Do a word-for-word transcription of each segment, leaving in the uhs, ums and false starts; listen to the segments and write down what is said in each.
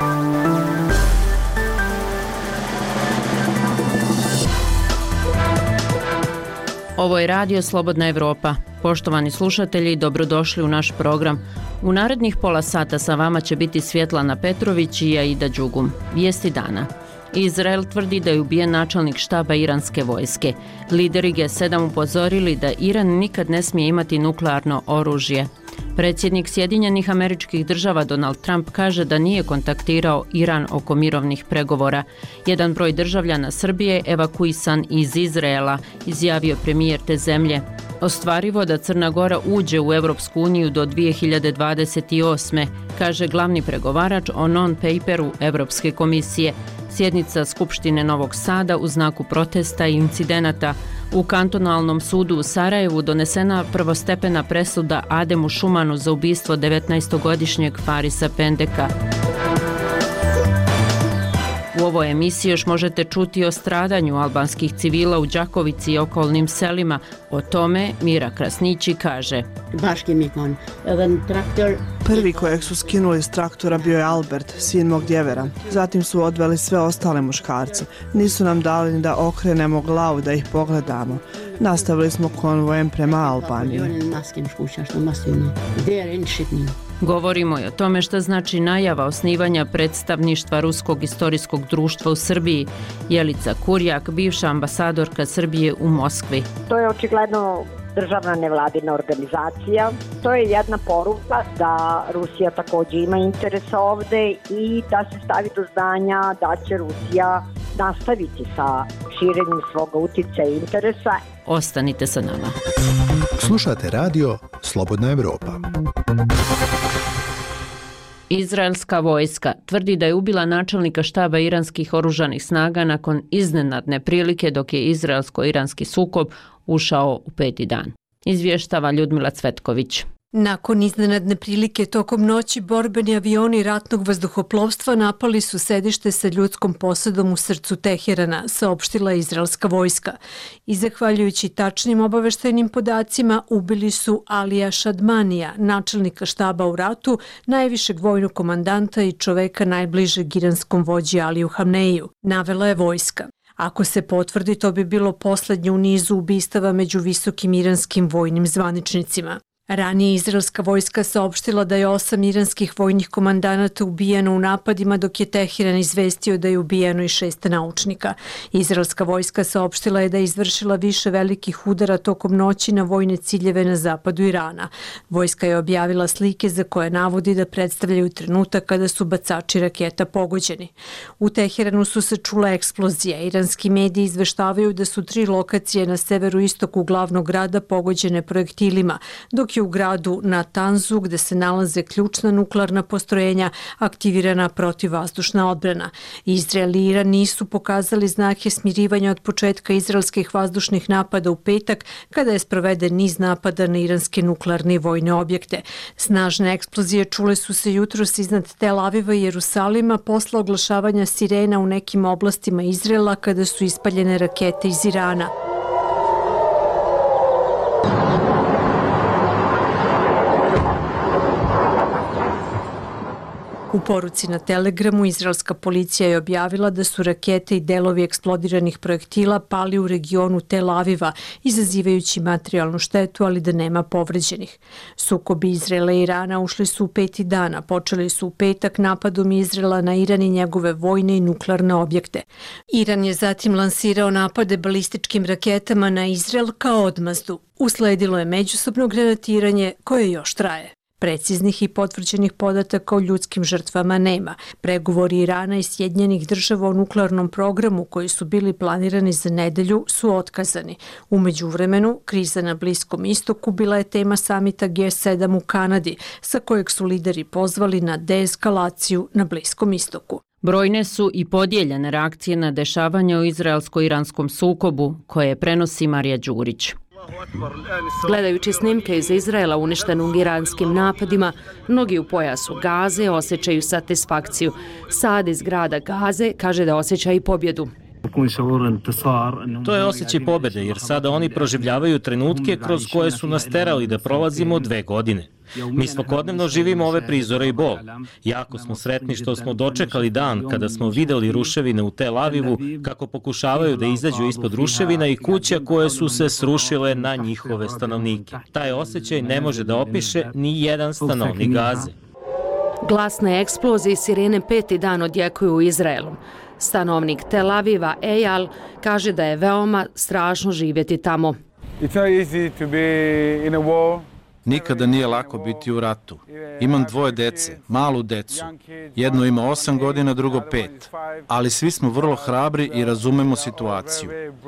Ovo je Radio Slobodna Evropa. Poštovani slušatelji, dobrodošli u naš program. U narednih pola sata sa vama će biti Svjetlana Petrović i Aida Đugum. Vijesti dana. Izrael tvrdi da je ubijen načelnik štaba iranske vojske. Lideri G sedam upozorili da Iran nikad ne smije imati nuklearno oružje. Predsjednik Sjedinjenih Američkih Država Donald Trump kaže da nije kontaktirao Iran oko mirovnih pregovora. Jedan broj državljana Srbije evakuisan iz Izraela, izjavio premijer te zemlje. Ostvarivo da Crna Gora uđe u Europsku uniju do dvije hiljade dvadeset osme, kaže glavni pregovarač o non-paperu Europske komisije. Sjednica Skupštine Novog Sada u znaku protesta i incidenata. U kantonalnom sudu u Sarajevu donesena prvostepena presuda Ademu Šumanu za ubistvo devetnaestogodišnjeg Farisa Pendeka. U ovoj emisiji još možete čuti o stradanju albanskih civila u Đakovici i okolnim selima. O tome Mira Krasnići kaže. Prvi kojeg su skinuli s traktora bio je Albert, sin mog djevera. Zatim su odveli sve ostale muškarce. Nisu nam dali ni da okrenemo glavu da ih pogledamo. Nastavili smo konvojem prema Albaniji. Govorimo i o tome što znači najava osnivanja predstavništva Ruskog istorijskog društva u Srbiji. Jelica Kurjak, bivša ambasadorka Srbije u Moskvi. To je očigledno državna nevladina organizacija. To je jedna poruka da Rusija također ima interes ovde i da se stavi do znanja da će Rusija nastaviti sa širenjem svoga uticaja i interesa. Ostanite sa nama. Slušate radio Slobodna Evropa. Izraelska vojska tvrdi da je ubila načelnika štaba iranskih oružanih snaga nakon iznenadne prilike dok je izraelsko-iranski sukob ušao u peti dan. Izvještava Ljudmila Cvetković. Nakon iznenadne prilike tokom noći borbeni avioni ratnog vazduhoplovstva napali su sedište sa ljudskom posadom u srcu Teherana, saopštila izraelska vojska. I zahvaljujući tačnim obaveštajnim podacima ubili su Alija Šadmanija, načelnika štaba u ratu, najvišeg vojnog komandanta i čoveka najbližeg iranskom vođi Aliju Hamneiju, navela je vojska. Ako se potvrdi, to bi bilo poslednje u nizu ubistava među visokim iranskim vojnim zvaničnicima. Ranije izraelska vojska saopštila da je osam iranskih vojnih komandanata ubijeno u napadima, dok je Teheran izvestio da je ubijeno i šest naučnika. Izraelska vojska saopštila je da je izvršila više velikih udara tokom noći na vojne ciljeve na zapadu Irana. Vojska je objavila slike za koje navodi da predstavljaju trenutak kada su bacači raketa pogođeni. U Teheranu su se čule eksplozije. Iranski mediji izveštavaju da su tri lokacije na severu istoku glavnog grada pogođene projektilima, dok je u gradu Natanzu, gde se nalaze ključna nuklearna postrojenja, aktivirana protivvazdušna odbrana. Izrael i Iran nisu pokazali znake smirivanja od početka izraelskih vazdušnih napada u petak, kada je sproveden niz napada na iranske nuklearne i vojne objekte. Snažne eksplozije čule su se jutros iznad Tel Aviva i Jerusalima posle oglašavanja sirena u nekim oblastima Izraela kada su ispaljene rakete iz Irana. U poruci na Telegramu izraelska policija je objavila da su rakete i delovi eksplodiranih projektila pali u regionu Tel Aviva, izazivajući materijalnu štetu, ali da nema povređenih. Sukobi Izraela i Irana ušli su u peti dana, počeli su u petak napadom Izraela na Iran i njegove vojne i nuklearne objekte. Iran je zatim lansirao napade balističkim raketama na Izrael kao odmazdu. Usledilo je međusobno granatiranje koje još traje. Preciznih i potvrđenih podataka o ljudskim žrtvama nema. Pregovori Irana i Sjedinjenih Država o nuklearnom programu koji su bili planirani za nedelju su otkazani. U međuvremenu, kriza na Bliskom istoku bila je tema samita G sedam u Kanadi, sa kojeg su lideri pozvali na deeskalaciju na Bliskom istoku. Brojne su i podijeljene reakcije na dešavanje u izraelsko-iranskom sukobu, koje prenosi Marija Đurić. Gledajući snimke iz Izraela uništenog iranskim napadima, mnogi u pojasu Gaze osjećaju satisfakciju. Sad iz grada Gaze kaže da osjeća i pobjedu. To je osjećaj pobede, jer sada oni proživljavaju trenutke kroz koje su nas terali da prolazimo dve godine. Mi svakodnevno živimo ove prizore i bol. Jako smo sretni što smo dočekali dan kada smo videli ruševine u Tel Avivu, kako pokušavaju da izađu ispod ruševina i kuća koje su se srušile na njihove stanovnike. Taj osjećaj ne može da opiše ni jedan stanovnik Gaze. Glasne eksplozije i sirene peti dan odjekuju u Izraelu. Stanovnik Tel Aviva Eyal kaže da je veoma strašno živjeti tamo. Nikada nije lako biti u ratu. Imam dvoje dece, malu decu. Jedno ima osam godina, drugo pet. Ali svi smo vrlo hrabri i razumemo situaciju.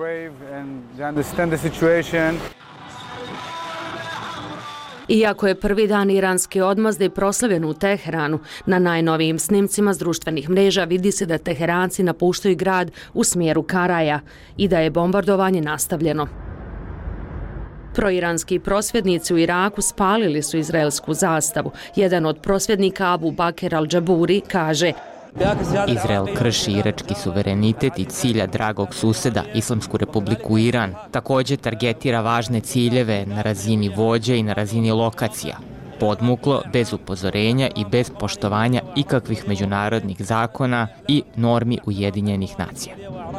Iako je prvi dan iranske odmazde proslavljen u Teheranu, na najnovijim snimcima s društvenih mreža vidi se da Teheranci napuštaju grad u smjeru Karaja i da je bombardovanje nastavljeno. Proiranski prosvjednici u Iraku spalili su izraelsku zastavu. Jedan od prosvjednika Abu Bakr al-Džaburi kaže: Izrael krši irački suverenitet i cilja dragog suseda, Islamsku republiku Iran. Također targetira važne ciljeve na razini vođe i na razini lokacija. Podmuklo, bez upozorenja i bez poštovanja ikakvih međunarodnih zakona i normi Ujedinjenih nacija.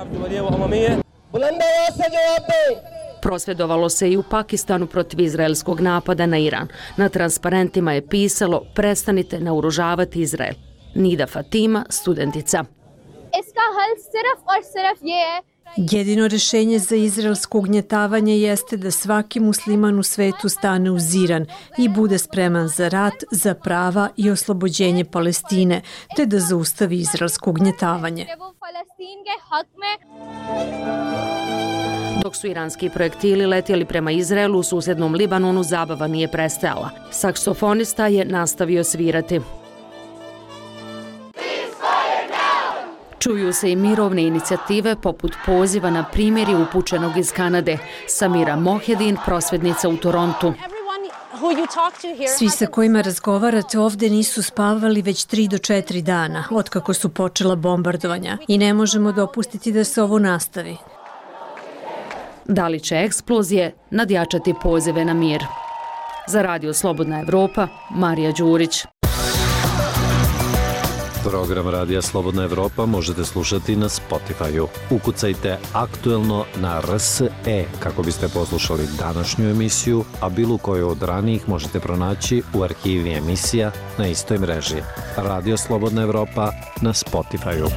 Prosvjedovalo se i u Pakistanu protiv izraelskog napada na Iran. Na transparentima je pisalo: prestanite naoružavati Izrael. Nida Fatima, studentica. Jedino rješenje za izraelsko ugnjetavanje jeste da svaki musliman u svetu stane uz Iran i bude spreman za rat, za prava i oslobođenje Palestine, te da zaustavi izraelsko ugnjetavanje. Dok su iranski projektili letjeli prema Izraelu, u susjednom Libanonu zabava nije prestajala. Saksofonista je nastavio svirati. Čuju se i mirovne inicijative poput poziva na primjeri upućenog iz Kanade. Samira Mohedin, prosvjednica u Torontu. Svi sa kojima razgovarate ovdje nisu spavali već tri do četiri dana, otkako su počela bombardovanja, i ne možemo dopustiti da se ovo nastavi. Da li će eksplozije nadjačati pozive na mir? Za Radio Slobodna Evropa, Marija Đurić. Program Radija Slobodna Evropa možete slušati na Spotify-u. Ukucajte aktuelno na R S E kako biste poslušali današnju emisiju, a bilo koju od ranijih možete pronaći u arhivi emisija na istoj mreži. Radio Slobodna Evropa na Spotify-u.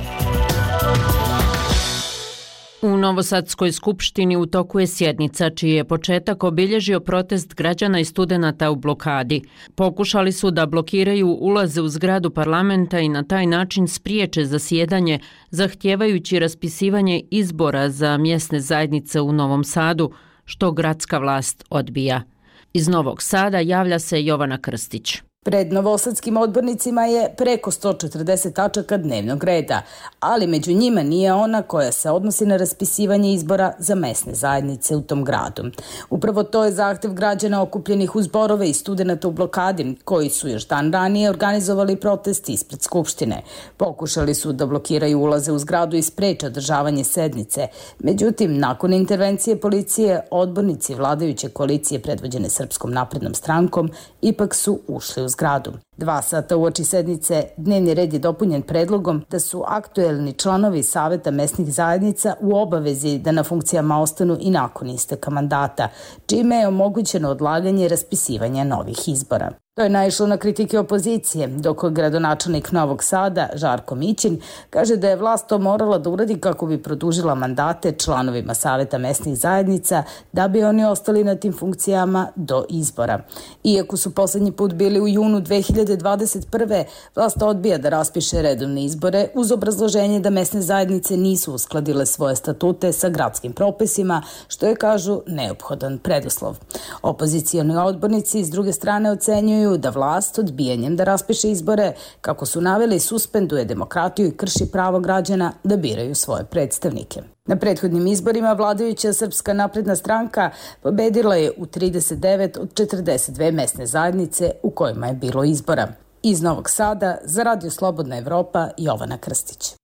U Novosadskoj skupštini u toku je sjednica čiji je početak obilježio protest građana i studenata u blokadi. Pokušali su da blokiraju ulaze u zgradu parlamenta i na taj način spriječe zasjedanje, zahtijevajući raspisivanje izbora za mjesne zajednice u Novom Sadu, što gradska vlast odbija. Iz Novog Sada javlja se Jovana Krstić. Pred novosadskim odbornicima je preko sto četrdeset tačaka dnevnog reda, ali među njima nije ona koja se odnosi na raspisivanje izbora za mesne zajednice u tom gradu. Upravo to je zahtev građana okupljenih uz zborove i studenata u blokadi, koji su još dan ranije organizovali protest ispred Skupštine. Pokušali su da blokiraju ulaze u zgradu i spreče održavanje sednice. Međutim, nakon intervencije policije, odbornici vladajuće koalicije predvođene Srpskom naprednom strankom ipak su ušli u zgradu. Dva sata uoči sednice dnevni red je dopunjen predlogom da su aktuelni članovi Saveta mesnih zajednica u obavezi da na funkcijama ostanu i nakon isteka mandata, čime je omogućeno odlaganje raspisivanja novih izbora. To je naišlo na kritike opozicije, dok gradonačelnik Novog Sada, Žarko Mićin, kaže da je vlast to morala da uradi kako bi produžila mandate članovima Saveta mesnih zajednica, da bi oni ostali na tim funkcijama do izbora. Iako su poslednji put bili u junu dve hiljade dvadeset prve. vlast odbija da raspiše redovne izbore uz obrazloženje da mesne zajednice nisu uskladile svoje statute sa gradskim propisima, što je, kažu, neophodan preduslov. Opozicioni odbornici s druge strane ocenjuju da vlast odbijanjem da raspiše izbore, kako su naveli, suspenduje demokratiju i krši pravo građana da biraju svoje predstavnike. Na prethodnim izborima vladajuća Srpska napredna stranka pobedila je u trideset devet od četrdeset dve mesne zajednice u kojima je bilo izbora. Iz Novog Sada za Radio Slobodna Evropa, Jovana Krstić.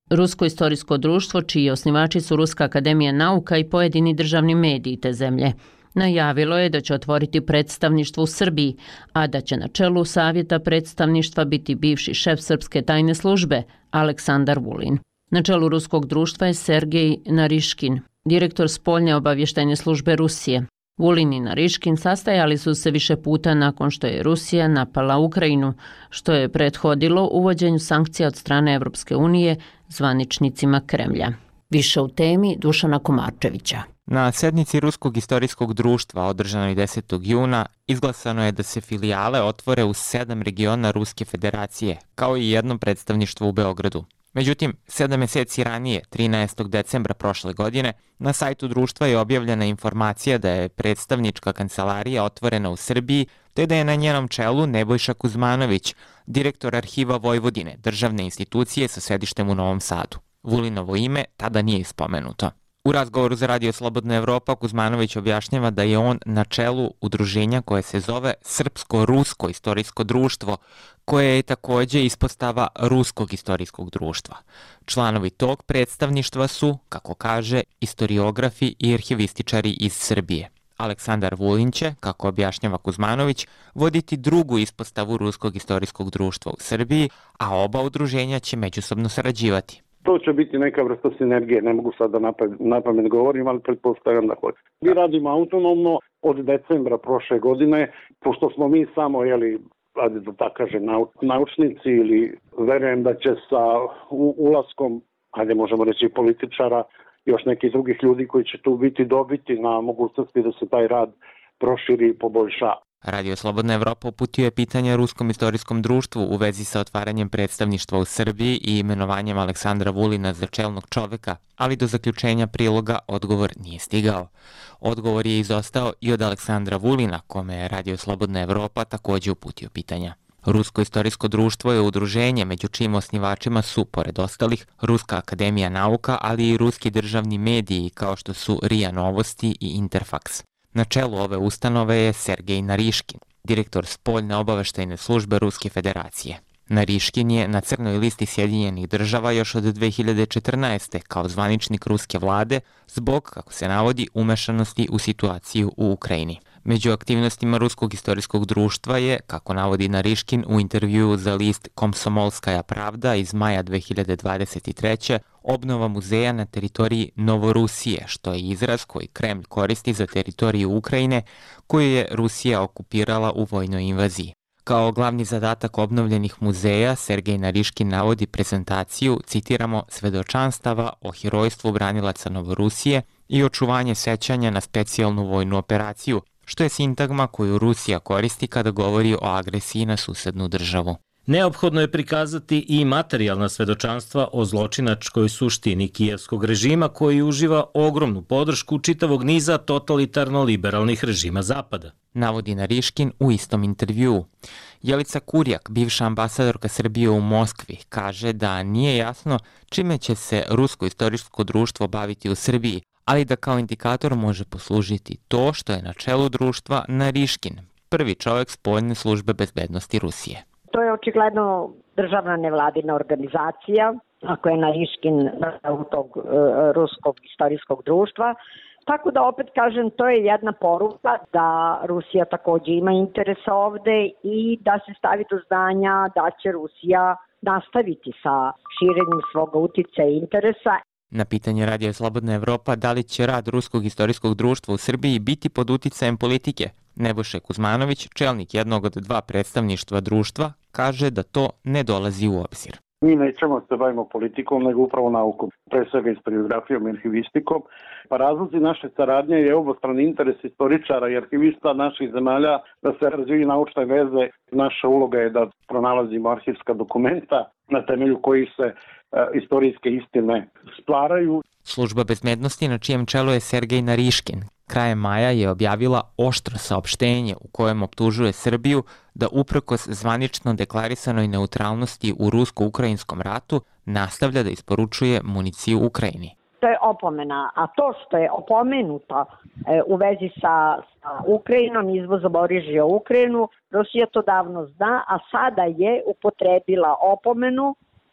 Rusko istorijsko društvo, čiji osnivači su Ruska akademija nauka i pojedini državni mediji te zemlje, najavilo je da će otvoriti predstavništvo u Srbiji, a da će na čelu savjeta predstavništva biti bivši šef srpske tajne službe Aleksandar Vulin. Na čelu ruskog društva je Sergej Nariškin, direktor spoljne obavještajne službe Rusije. Vulin i Nariškin sastajali su se više puta nakon što je Rusija napala Ukrajinu, što je prethodilo uvođenju sankcija od strane Evropske unije zvaničnicima Kremlja. Više u temi Dušana Komarčevića. Na sednici Ruskog istorijskog društva održanoj desetog juna izglasano je da se filijale otvore u sedam regiona Ruske federacije, kao i jedno predstavništvo u Beogradu. Međutim, sedam mjeseci ranije, trinaestog decembra prošle godine, na sajtu društva je objavljena informacija da je predstavnička kancelarija otvorena u Srbiji, te da je na njenom čelu Nebojša Kuzmanović, direktor Arhiva Vojvodine, državne institucije sa sedištem u Novom Sadu. Vulinovo ime tada nije ispomenuto. U razgovoru za Radio Slobodna Evropa Kuzmanović objašnjava da je on na čelu udruženja koje se zove Srpsko-Rusko istorijsko društvo, koje je također ispostava Ruskog istorijskog društva. Članovi tog predstavništva su, kako kaže, istoriografi i arhivističari iz Srbije. Aleksandar Vulin će, kako objašnjava Kuzmanović, voditi drugu ispostavu Ruskog istorijskog društva u Srbiji, a oba udruženja će međusobno sarađivati. To će biti neka vrsta sinergije, ne mogu sad da na pamet govorim, ali pretpostavljam da hoće. Mi radimo autonomno od decembra prošle godine, pošto smo mi samo, jeli, ajde da tako kažem, naučnici ili verujem da će sa ulaskom, ajde možemo reći političara, još nekih drugih ljudi koji će tu biti dobiti na mogućnosti da se taj rad proširi i poboljša. Radio Slobodna Evropa uputio je pitanje Ruskom istorijskom društvu u vezi sa otvaranjem predstavništva u Srbiji i imenovanjem Aleksandra Vulina za čelnog čoveka, ali do zaključenja priloga odgovor nije stigao. Odgovor je izostao i od Aleksandra Vulina, kome je Radio Slobodna Evropa također uputio pitanja. Rusko istorijsko društvo je udruženje među čijim osnivačima su, pored ostalih, Ruska akademija nauka, ali i ruski državni mediji kao što su R I A Novosti i Interfax. Na čelu ove ustanove je Sergej Nariškin, direktor spoljne obaveštajne službe Ruske federacije. Nariškin je na crnoj listi Sjedinjenih država još od dve hiljade četrnaeste. kao zvaničnik ruske vlade zbog, kako se navodi, umešanosti u situaciju u Ukrajini. Među aktivnostima Ruskog istorijskog društva je, kako navodi Nariškin u intervjuu za list Komsomolskaja pravda iz maja dve hiljade dvadeset treće. obnova muzeja na teritoriji Novorusije, što je izraz koji Kremlj koristi za teritoriju Ukrajine koju je Rusija okupirala u vojnoj invaziji. Kao glavni zadatak obnovljenih muzeja, Sergej Nariškin navodi prezentaciju, citiramo, svedočanstava o herojstvu branilaca Novorusije i očuvanje sećanja na specijalnu vojnu operaciju, što je sintagma koju Rusija koristi kada govori o agresiji na susednu državu. Neophodno je prikazati i materijalna svedočanstva o zločinačkoj suštini kijevskog režima koji uživa ogromnu podršku čitavog niza totalitarno-liberalnih režima Zapada. Navodi Nariškin u istom intervjuu. Jelica Kurjak, bivša ambasadorka Srbije u Moskvi, kaže da nije jasno čime će se Rusko istorijsko društvo baviti u Srbiji, ali da kao indikator može poslužiti to što je na čelu društva Nariškin, prvi čovjek spoljne službe bezbednosti Rusije. To je očigledno državna nevladina organizacija, ako je Nariškin tog uh, Ruskog istorijskog društva. Tako da opet kažem, to je jedna poruka da Rusija također ima interes ovde i da se stavi do znanja da će Rusija nastaviti sa širenjem svog uticaja i interesa. Na pitanje Radio Slobodna Evropa da li će rad Ruskog istorijskog društva u Srbiji biti pod uticajem politike, Nebojša Kuzmanović, čelnik jednog od dva predstavništva društva, kaže da to ne dolazi u obzir. Mi nećemo se bavimo politikom, nego upravo naukom, pre svega istoriografijom i arhivistikom. Pa razlozi naše saradnje je obostrani interes istoričara i arhivista naših zemalja da se razviju naučne veze. Naša uloga je da pronalazimo arhivska dokumenta na temelju kojih se e, istorijske istine stvaraju. Služba bezbednosti na čijem čelu je Sergej Nariškin krajem maja je objavila oštro saopštenje u kojem optužuje Srbiju da uprkos zvanično deklarisanoj neutralnosti u rusko-ukrajinskom ratu nastavlja da isporučuje municiju Ukrajini. To je opomena, a to što je opomenuto e, u vezi sa, sa Ukrajinom, izvozom oružja u Ukrajinu, Rusija to davno zna, a sada je upotrebila opomenu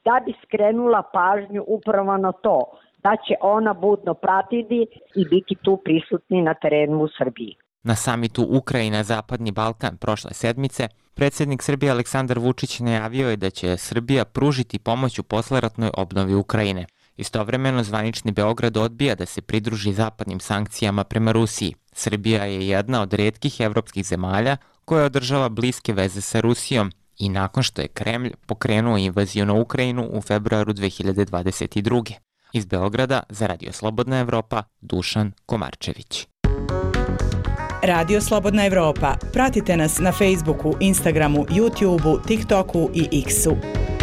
da bi skrenula pažnju upravo na to, da će ona budno pratiti i biti tu prisutni na terenu u Srbiji. Na samitu Ukrajina-Zapadni Balkan prošle sedmice, predsjednik Srbije Aleksandar Vučić najavio je da će Srbija pružiti pomoć u posleratnoj obnovi Ukrajine. Istovremeno, zvanični Beograd odbija da se pridruži zapadnim sankcijama prema Rusiji. Srbija je jedna od retkih evropskih zemalja koja održava bliske veze sa Rusijom i nakon što je Kremlj pokrenuo invaziju na Ukrajinu u februaru dve hiljade dvadeset druge. Iz Beograda za Radio Slobodna Evropa, Dušan Komarčević. Radio Slobodna Evropa. Pratite nas na Facebooku, Instagramu, YouTubeu, TikToku i X-u.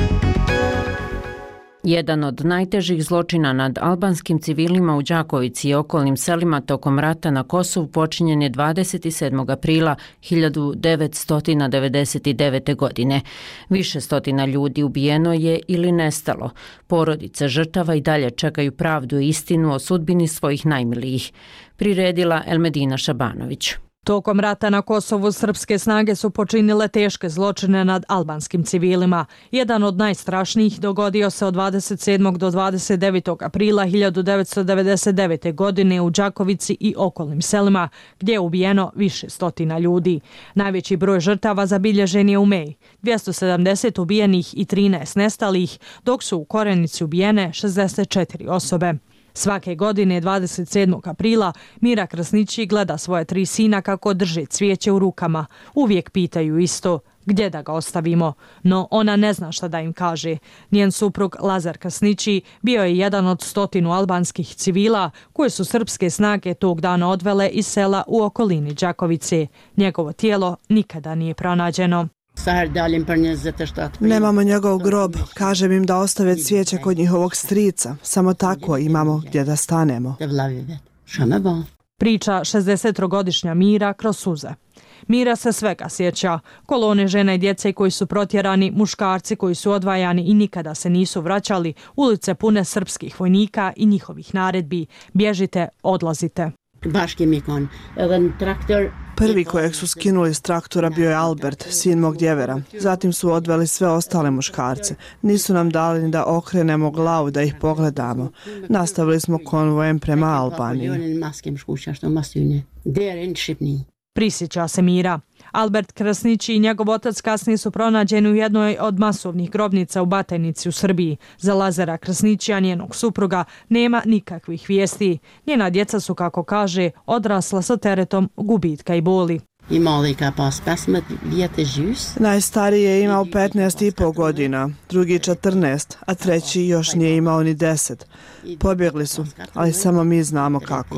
Jedan od najtežih zločina nad albanskim civilima u Đakovici i okolnim selima tokom rata na Kosovu počinjen je dvadeset sedmog aprila hiljadu devetsto devedeset devete. godine. Više stotina ljudi ubijeno je ili nestalo. Porodice žrtava i dalje čekaju pravdu i istinu o sudbini svojih najmilijih. Priredila Elmedina Šabanović. Tokom rata na Kosovu srpske snage su počinile teške zločine nad albanskim civilima. Jedan od najstrašnijih dogodio se od dvadeset sedmog do dvadeset devetog aprila hiljadu devetsto devedeset devete. godine u Đakovici i okolnim selima, gdje je ubijeno više stotina ljudi. Najveći broj žrtava zabilježen je u Meji, dvjesto sedamdeset ubijenih i trinaest nestalih, dok su u Korenici ubijene šezdeset četiri osobe. Svake godine dvadeset sedmog aprila Mira Krasnići gleda svoje tri sina kako drže cvijeće u rukama. Uvijek pitaju isto, gdje da ga ostavimo, no ona ne zna šta da im kaže. Njen suprug Lazar Krasnići bio je jedan od stotinu albanskih civila koje su srpske snage tog dana odvele iz sela u okolini Đakovice. Njegovo tijelo nikada nije pronađeno. Nemamo njegov grob, kažem im da ostave cvijeće kod njihovog strica, samo tako imamo gdje da stanemo. Priča šezdesettrogodišnja Mira kroz suze. Mira se svega sjeća. Kolone žena i djece koji su protjerani, muškarci koji su odvajani i nikada se nisu vraćali, ulice pune srpskih vojnika i njihovih naredbi. Bježite, odlazite. Prvi kojeg su skinuli s traktora bio je Albert, sin mog djevera. Zatim su odveli sve ostale muškarce. Nisu nam dali ni da okrenemo glavu da ih pogledamo. Nastavili smo konvojem prema Albaniji. Prisjeća se Mira. Albert Krasnići i njegov otac kasnije su pronađeni u jednoj od masovnih grobnica u Batajnici u Srbiji. Za Lazara Krasnića, njenog supruga, nema nikakvih vijesti. Njena djeca su, kako kaže, odrasla sa teretom gubitka i boli. Najstariji je imao petnaest i pol godina, drugi četrnaest, a treći još nije imao ni deset. Pobjegli su, ali samo mi znamo kako.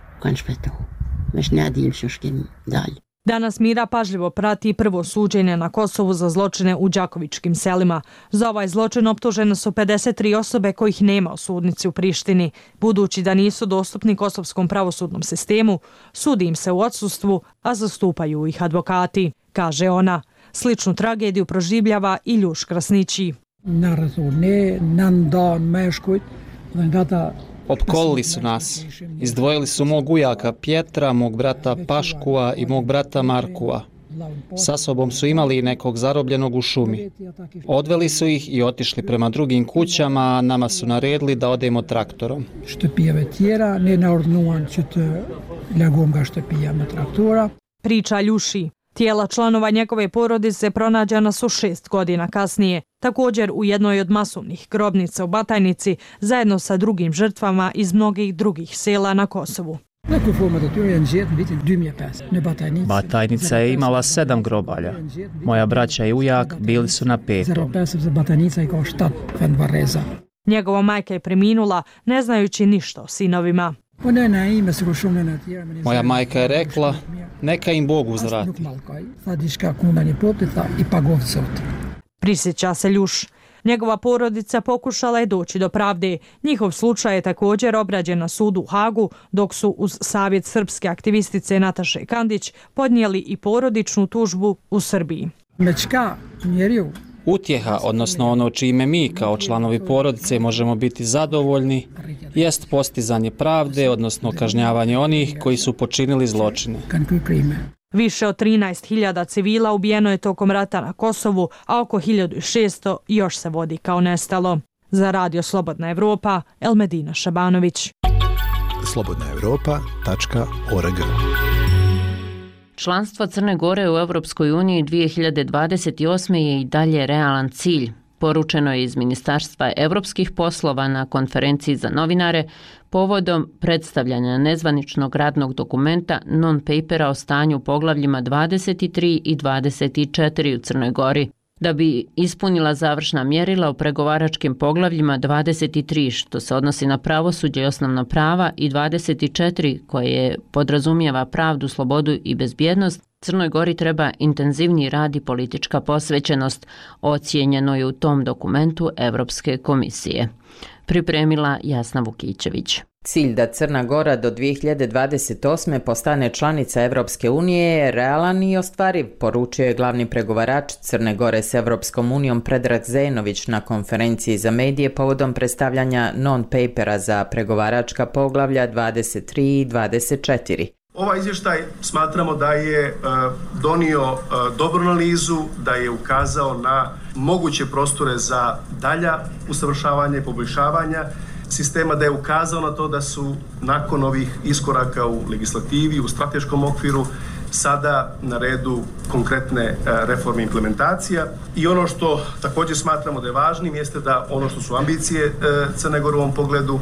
Danas Mira pažljivo prati prvo suđenje na Kosovu za zločine u đakovičkim selima. Za ovaj zločin optužene su pedeset tri osobe kojih nema u sudnici u Prištini. Budući da nisu dostupni kosovskom pravosudnom sistemu, sudi im se u odsustvu, a zastupaju ih advokati, kaže ona. Sličnu tragediju proživljava i Ljuš Krasnići. Opkolili su nas. Izdvojili su mog ujaka Pjetra, mog brata Paškua i mog brata Markua. Sa sobom su imali nekog zarobljenog u šumi. Odveli su ih i otišli prema drugim kućama, a nama su naredili da odemo traktorom. Priča Ljuši. Tijela članova njegove porodice pronađena su šest godina kasnije, također u jednoj od masovnih grobnica u Batajnici, zajedno sa drugim žrtvama iz mnogih drugih sela na Kosovu. Batajnica je imala sedam grobalja. Moja braća i ujak bili su na petom. Njegova majka je preminula, ne znajući ništa o sinovima. Moja majka je rekla, neka im Bog uzvrati. Prisjeća se Ljuš. Njegova porodica pokušala je doći do pravde. Njihov slučaj je također obrađen na sudu u Hagu, dok su uz savjet srpske aktivistice Nataše Kandić podnijeli i porodičnu tužbu u Srbiji. Utjeha, odnosno ono čime mi kao članovi porodice možemo biti zadovoljni, jest postizanje pravde, odnosno kažnjavanje onih koji su počinili zločine. Više od trinaest hiljada civila ubijeno je tokom rata na Kosovu, a oko hiljadu šesto još se vodi kao nestalo. Za Radio Slobodna Evropa, Elmedina Šabanović. slobodna evropa tačka org. Članstvo Crne Gore u Europskoj uniji dvije hiljade dvadeset osme je i dalje realan cilj. Poručeno je iz Ministarstva evropskih poslova na konferenciji za novinare povodom predstavljanja nezvaničnog radnog dokumenta non-papera o stanju u poglavljima dvadeset tri i dvadeset četiri u Crnoj Gori. Da bi ispunila završna mjerila u pregovaračkim poglavljima dvadeset tri, što se odnosi na pravosuđe i osnovna prava, i dvadeset četiri, koje podrazumijeva pravdu, slobodu i bezbjednost, Crnoj Gori treba intenzivniji rad i politička posvećenost, ocijenjeno je u tom dokumentu Evropske komisije. Pripremila Jasna Vukićević. Cilj da Crna Gora do dvije hiljade dvadeset osme postane članica Evropske unije je realan i ostvariv, poručio je glavni pregovarač Crne Gore s Evropskom unijom Predrag Zenović na konferenciji za medije povodom predstavljanja non-papera za pregovaračka poglavlja dvadeset tri i dvadeset četiri. Ovaj izvještaj smatramo da je uh, donio uh, dobru analizu, da je ukazao na moguće prostore za dalja usavršavanja i poboljšavanja sistema, da je ukazao na to da su nakon ovih iskoraka u legislativi, u strateškom okviru, sada na redu konkretne reforme implementacija. I ono što također smatramo da je važnim jeste da ono što su ambicije Crne Gore u ovom pogledu,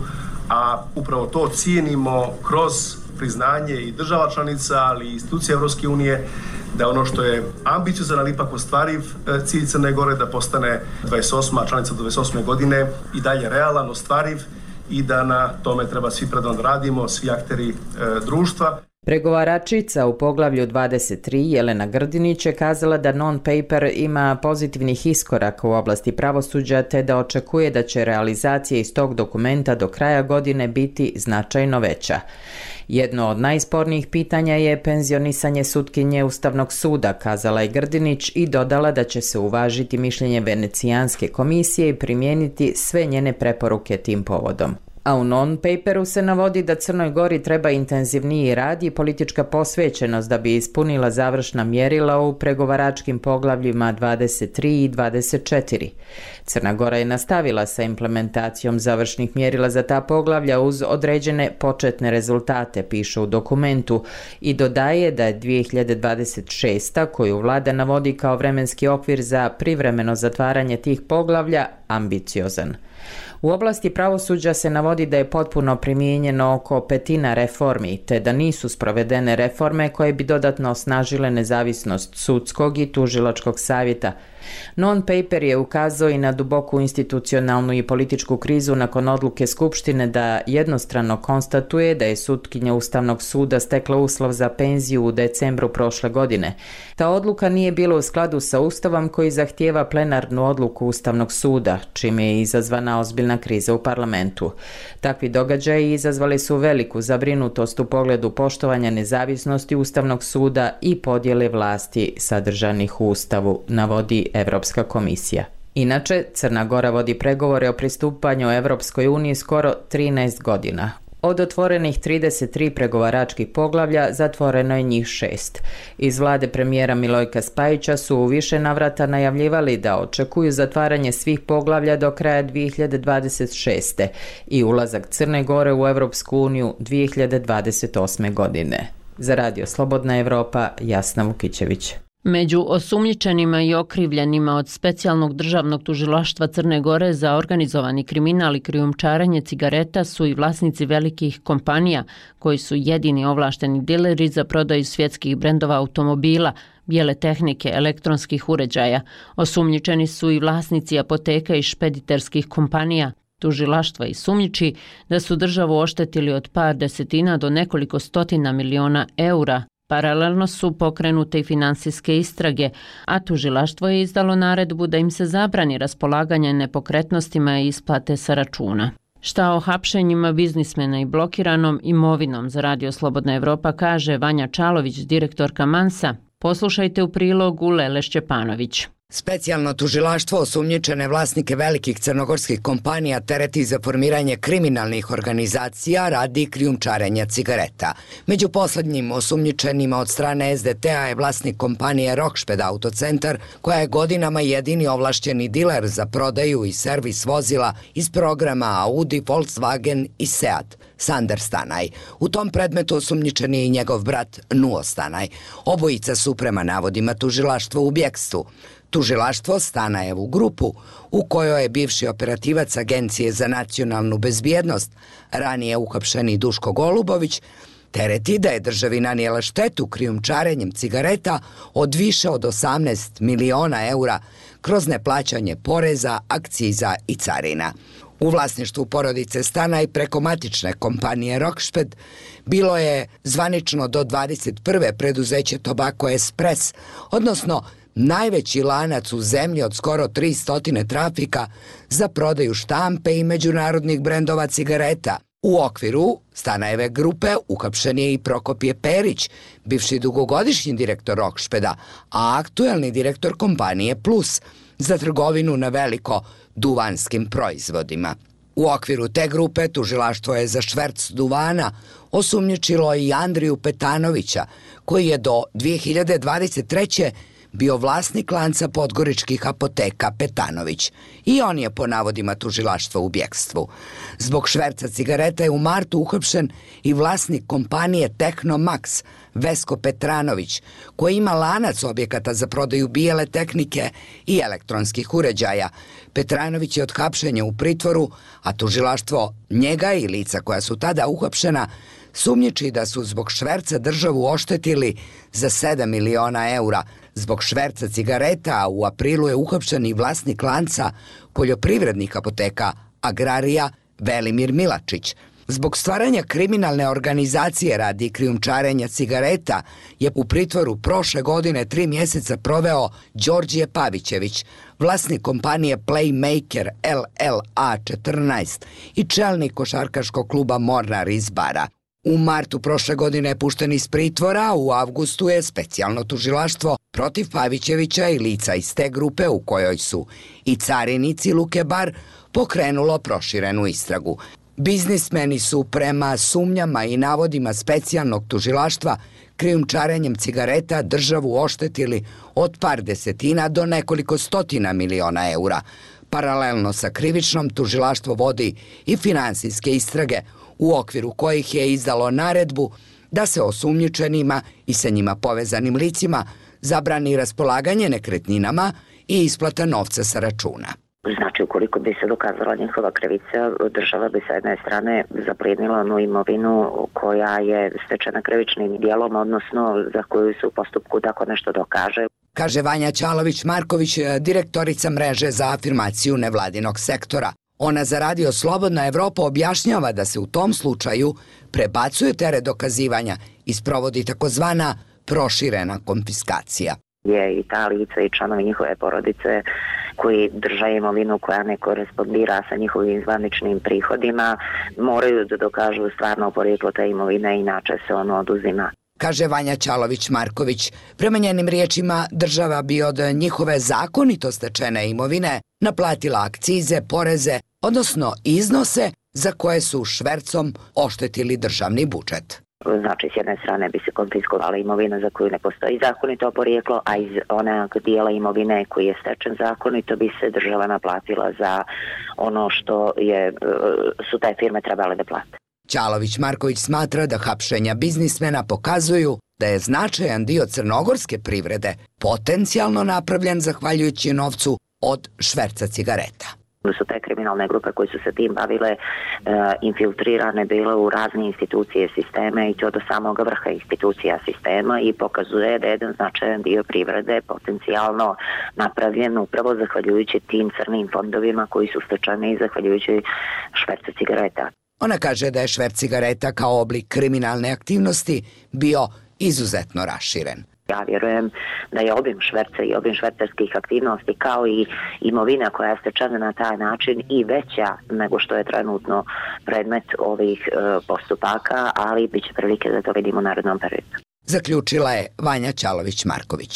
a upravo to cijenimo kroz priznanje i država članica, ali i institucija Evropske unije, da ono što je ambiciozan, ali ipak ostvariv cilj Crne Gore da postane dvadeset osma članica do dvadeset osme godine i dalje realan, ostvariv i da na tome treba svi predano radimo, svi akteri e, društva. Pregovaračica u poglavlju dvadeset tri Jelena Grdinić je kazala da non-paper ima pozitivnih iskoraka u oblasti pravosuđa te da očekuje da će realizacija iz tog dokumenta do kraja godine biti značajno veća. Jedno od najspornijih pitanja je penzionisanje sutkinje Ustavnog suda, kazala je Grdinić i dodala da će se uvažiti mišljenje Venecijanske komisije i primijeniti sve njene preporuke tim povodom. A u non-paperu se navodi da Crnoj Gori treba intenzivniji rad i politička posvećenost da bi ispunila završna mjerila u pregovaračkim poglavljima dvadeset tri i dvadeset četiri. Crna Gora je nastavila sa implementacijom završnih mjerila za ta poglavlja uz određene početne rezultate, piše u dokumentu, i dodaje da je dvije hiljade dvadeset šesta, koju vlada navodi kao vremenski okvir za privremeno zatvaranje tih poglavlja, ambiciozan. U oblasti pravosuđa se navodi da je potpuno primijenjeno oko petina reformi, te da nisu sprovedene reforme koje bi dodatno osnažile nezavisnost sudskog i tužilačkog savjeta. Non-paper je ukazao i na duboku institucionalnu i političku krizu nakon odluke Skupštine da jednostrano konstatuje da je sutkinja Ustavnog suda stekla uslov za penziju u decembru prošle godine. Ta odluka nije bila u skladu sa Ustavom koji zahtijeva plenarnu odluku Ustavnog suda, čime je izazvana ozbiljna kriza u parlamentu. Takvi događaji izazvali su veliku zabrinutost u pogledu poštovanja nezavisnosti Ustavnog suda i podjele vlasti sadržanih u Ustavu, navodi Evropska komisija. Inače, Crna Gora vodi pregovore o pristupanju Evropskoj uniji skoro trinaest godina. Od otvorenih trideset tri pregovaračkih poglavlja zatvoreno je njih šest. Iz vlade premijera Milojka Spajića su u više navrata najavljivali da očekuju zatvaranje svih poglavlja do kraja dvije hiljade dvadeset šeste i ulazak Crne Gore u Evropsku uniju dvije hiljade dvadeset osme godine. Za Radio Slobodna Evropa, Jasna Vukićević. Među osumnjičenima i okrivljenima od specijalnog državnog tužilaštva Crne Gore za organizovani kriminal i krijumčarenje cigareta su i vlasnici velikih kompanija koji su jedini ovlašteni dileri za prodaju svjetskih brendova automobila, bijele tehnike, elektronskih uređaja. Osumnjičeni su i vlasnici apoteka i špediterskih kompanija. Tužilaštva i sumnjiči da su državu oštetili od par desetina do nekoliko stotina miliona eura. Paralelno su pokrenute i finansijske istrage, a tužilaštvo je izdalo naredbu da im se zabrani raspolaganje nepokretnostima i isplate sa računa. Šta o hapšenjima biznismena i blokiranom imovinom za Radio Slobodna Evropa kaže Vanja Čalović, direktorka Mansa. Poslušajte u prilogu Lele Šćepanović. Specijalno tužilaštvo osumnjičene vlasnike velikih crnogorskih kompanija tereti za formiranje kriminalnih organizacija radi krijumčarenja cigareta. Među poslednjim osumnjičenima od strane S D T-a je vlasnik kompanije Rokšped Autocentar, koja je godinama jedini ovlašćeni diler za prodaju i servis vozila iz programa Audi, Volkswagen i Seat, Sander Stanaj. U tom predmetu osumnjičen je i njegov brat Nuo Stanaj. Obojica su prema navodima tužilaštva u bjekstvu. Tužilaštvo Stanajevu grupu, u kojoj je bivši operativac Agencije za nacionalnu bezbjednost, ranije uhapšeni Duško Golubović, tereti da je državi nanijela štetu krijumčarenjem cigareta od više od osamnaest miliona eura kroz neplaćanje poreza, akciza i carina. U vlasništvu porodice Stanaj preko matične kompanije Rokšped bilo je zvanično do dvadeset prve preduzeće Tobacco Express, odnosno najveći lanac u zemlji od skoro tristo trafika za prodaju štampe i međunarodnih brendova cigareta. U okviru Stanajeve grupe uhapšen je i Prokopje Perić, bivši dugogodišnji direktor Rokšpeda, a aktuelni direktor kompanije Plus za trgovinu na veliko duvanskim proizvodima. U okviru te grupe tužilaštvo je za šverc duvana osumnjičilo i Andriju Petanovića, koji je do dvije hiljade dvadeset treće bio vlasnik lanca podgoričkih apoteka Petanović. I on je po navodima tužilaštva u bjekstvu. Zbog šverca cigareta je u martu uhapšen i vlasnik kompanije Tehnomax, Vesko Petranović, koji ima lanac objekata za prodaju bijele tehnike i elektronskih uređaja. Petranović je od hapšenja u pritvoru, a tužilaštvo njega i lica koja su tada uhapšena sumnjiči da su zbog šverca državu oštetili za sedam miliona eura. Zbog šverca cigareta u aprilu je uhapšen i vlasnik lanca poljoprivrednih apoteka Agrarija Velimir Milačić. Zbog stvaranja kriminalne organizacije radi krijumčarenja cigareta je u pritvoru prošle godine tri mjeseca proveo Đorđije Pavićević, vlasnik kompanije Playmaker L L A četrnaest i čelnik košarkaškog kluba Mornar iz Bara. U martu prošle godine je pušten iz pritvora, a u avgustu je specijalno tužilaštvo protiv Pavićevića i lica iz te grupe, u kojoj su i carinici Luke Bar, pokrenulo proširenu istragu. Biznismeni su prema sumnjama i navodima specijalnog tužilaštva krijumčarenjem cigareta državu oštetili od par desetina do nekoliko stotina miliona eura. Paralelno sa krivičnom tužilaštvo vodi i finansijske istrage, u okviru kojih je izdalo naredbu da se osumnjičenima i sa njima povezanim licima zabrani raspolaganje nekretninama i isplata novca sa računa. Znači, ukoliko bi se dokazala njihova krivica, država bi sa jedne strane zaplijenila onu imovinu koja je stečena krivičnim dijelom, odnosno za koju se u postupku tako nešto dokaže. Kaže Vanja Ćalović-Marković, direktorica mreže za afirmaciju nevladinog sektora. Ona za Radio Slobodna Evropa objašnjava da se u tom slučaju prebacuje teret dokazivanja i sprovodi takozvana proširena konfiskacija. Je i ta lica i članovi njihove porodice koji drže imovinu koja ne korespondira sa njihovim zvaničnim prihodima moraju da dokažu stvarno porijeklo te imovine, inače se ono oduzima. Kaže Vanja Ćalović-Marković. Prema njenim riječima, država bi od njihove zakonito stečene imovine naplatila akcize, poreze, odnosno iznose za koje su švercom oštetili državni budžet. Znači, s jedne strane bi se konfiskovala imovina za koju ne postoji zakonito porijeklo, a iz onog dijela imovine koji je stečen zakonito bi se država naplatila za ono što je, su te firme trebale da plate. Ćalović-Marković smatra da hapšenja biznismena pokazuju da je značajan dio crnogorske privrede potencijalno napravljen zahvaljujući novcu od šverca cigareta. Da su te kriminalne grupe koje su se tim bavile e, infiltrirane bile u razne institucije sisteme i to do samog vrha institucija sistema i pokazuje da je jedan značajan dio privrede potencijalno napravljen upravo zahvaljujući tim crnim fondovima koji su stečeni zahvaljujući švercu cigareta. Ona kaže da je šverc cigareta kao oblik kriminalne aktivnosti bio izuzetno raširen. Ja vjerujem da je obim šverca i obim švercerskih aktivnosti kao i imovina koja je stečena na taj način i veća nego što je trenutno predmet ovih e, postupaka, ali bit će prilike da to vidimo u narednom periodu. Zaključila je Vanja Ćalović-Marković.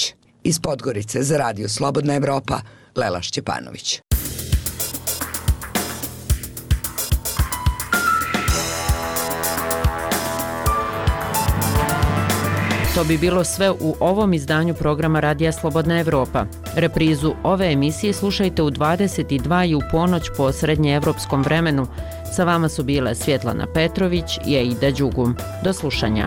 Iz Podgorice za Radio Slobodna Evropa, Lela Šćepanović. To bi bilo sve u ovom izdanju programa Radija Slobodna Evropa. Reprizu ove emisije slušajte u dvadeset dva i u ponoć po srednjeevropskom vremenu. Sa vama su bile Svjetlana Petrović i Aida Đugum. Do slušanja.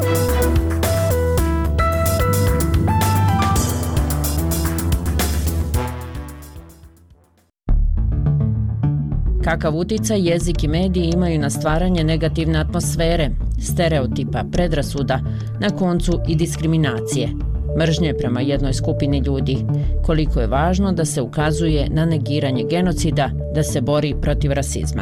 Kakav uticaj jezik i mediji imaju na stvaranje negativne atmosfere, stereotipa, predrasuda, na koncu i diskriminacije, mržnje prema jednoj skupini ljudi, koliko je važno da se ukazuje na negiranje genocida, da se bori protiv rasizma.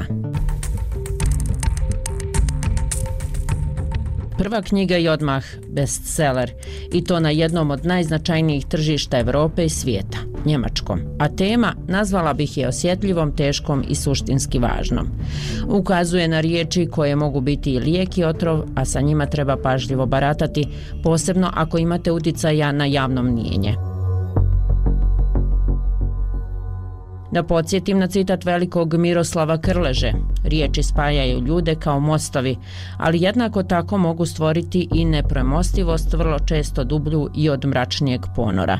Prva knjiga je odmah bestseller i to na jednom od najznačajnijih tržišta Evrope i svijeta, njemačkom. A tema, nazvala bih je osjetljivom, teškom i suštinski važnom. Ukazuje na riječi koje mogu biti i lijek i otrov, a sa njima treba pažljivo baratati, posebno ako imate uticaja na javno mnijenje. Da podsjetim na citat velikog Miroslava Krleže, riječi spajaju ljude kao mostovi, ali jednako tako mogu stvoriti i nepremostivost, vrlo često dublju i od mračnijeg ponora.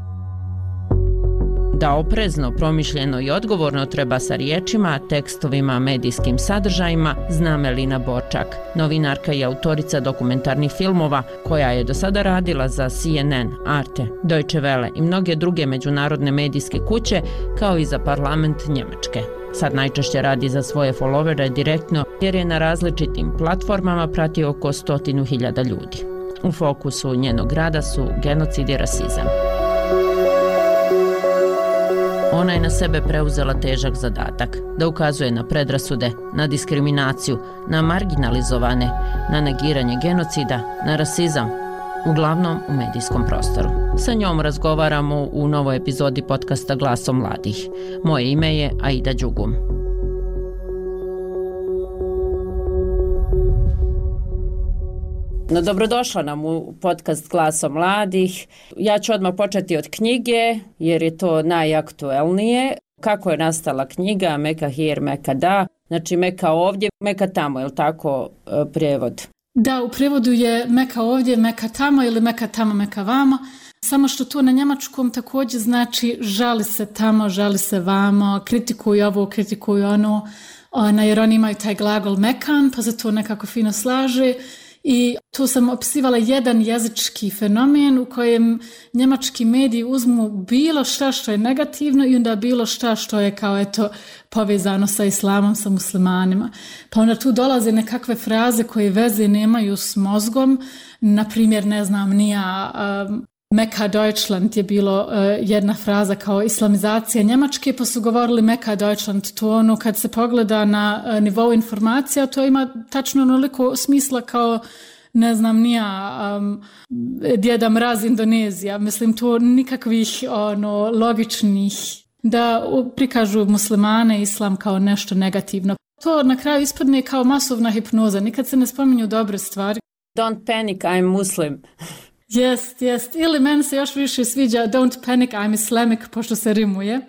Da oprezno, promišljeno i odgovorno treba sa riječima, tekstovima, medijskim sadržajima, zna Melina Borčak, novinarka i autorica dokumentarnih filmova, koja je do sada radila za C N N, Arte, Deutsche Welle i mnoge druge međunarodne medijske kuće, kao i za parlament Njemačke. Sad najčešće radi za svoje followere direktno, jer je na različitim platformama prati oko stotinu hiljada ljudi. U fokusu njenog rada su genocid i rasizam. Ona je na sebe preuzela težak zadatak, da ukazuje na predrasude, na diskriminaciju, na marginalizovane, na negiranje genocida, na rasizam, uglavnom u medijskom prostoru. Sa njom razgovaramo u novoj epizodi podcasta Glasom mladih. Moje ime je Aida Đugum. No, dobrodošla nam u podcast Glasom mladih. Ja ću odmah početi od knjige, jer je to najaktuelnije. Kako je nastala knjiga Meka hier, Meka da? Znači Meka ovdje, Meka tamo, je li tako prijevod? Da, u prijevodu je Meka ovdje, Meka tamo ili Meka tamo, Meka vamo. Samo što to na njemačkom također znači žali se tamo, žali se vamo, kritikuju ovo, kritikuju ono, ona, jer oni imaju taj glagol mekan, pa se to nekako fino slaže. I tu sam opisivala jedan jezički fenomen u kojem njemački mediji uzmu bilo šta što je negativno i onda bilo šta što je kao eto povezano sa islamom, sa muslimanima. Pa onda tu dolaze nekakve fraze koje veze nemaju s mozgom, na primjer ne znam nija um, Meka Deutschland je bilo uh, jedna fraza kao islamizacija Njemačke, pa su govorili Meka Deutschland. To ono kad se pogleda na uh, nivou informacija, to ima tačno onoliko smisla kao ne znam nija um, Djeda Mraz Indonezija. Mislim to nikakvih ono logičnih da prikažu muslimane, islam kao nešto negativno. To na kraju ispadne kao masovna hipnoza. Nikad se ne spominju dobre stvari. Don't panic, I'm Muslim. Jest, jest. Ili meni se još više sviđa Don't panic, I'm Islamic, pošto se rimuje.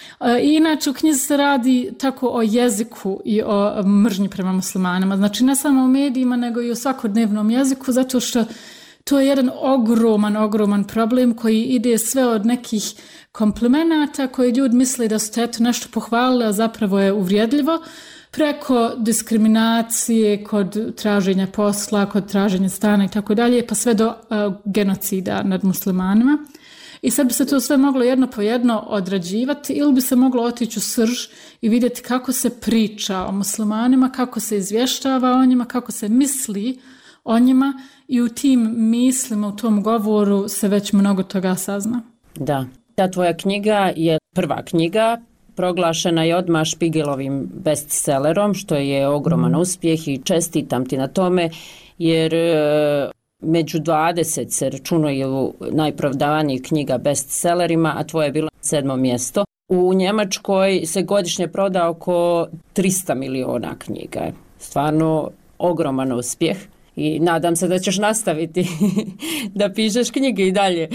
I inače u knjizi se radi tako o jeziku i o mržnji prema muslimanima. Znači ne samo u medijima, nego i u svakodnevnom jeziku, zato što to je jedan ogroman, ogroman problem koji ide sve od nekih komplimenata koji ljudi misle da su te eto nešto pohvalili, a zapravo je uvrijedljivo, preko diskriminacije kod traženja posla, kod traženja stana i tako dalje, pa sve do uh, genocida nad muslimanima. I sad bi se to sve moglo jedno po jedno odrađivati ili bi se moglo otići u srž i vidjeti kako se priča o muslimanima, kako se izvještava o njima, kako se misli o njima i u tim mislima, u tom govoru se već mnogo toga sazna. Da, ta tvoja knjiga je prva knjiga, proglašena je odmah Špigelovim bestsellerom, što je ogroman mm. uspjeh i čestitam ti na tome, jer e, među dvadeset se računaju najprodavanijih knjiga bestsellerima, a tvoje je bilo sedmo mjesto. U Njemačkoj se godišnje proda oko trista miliona knjiga. Stvarno ogroman uspjeh. i nadam se da ćeš nastaviti da pišeš knjige i dalje.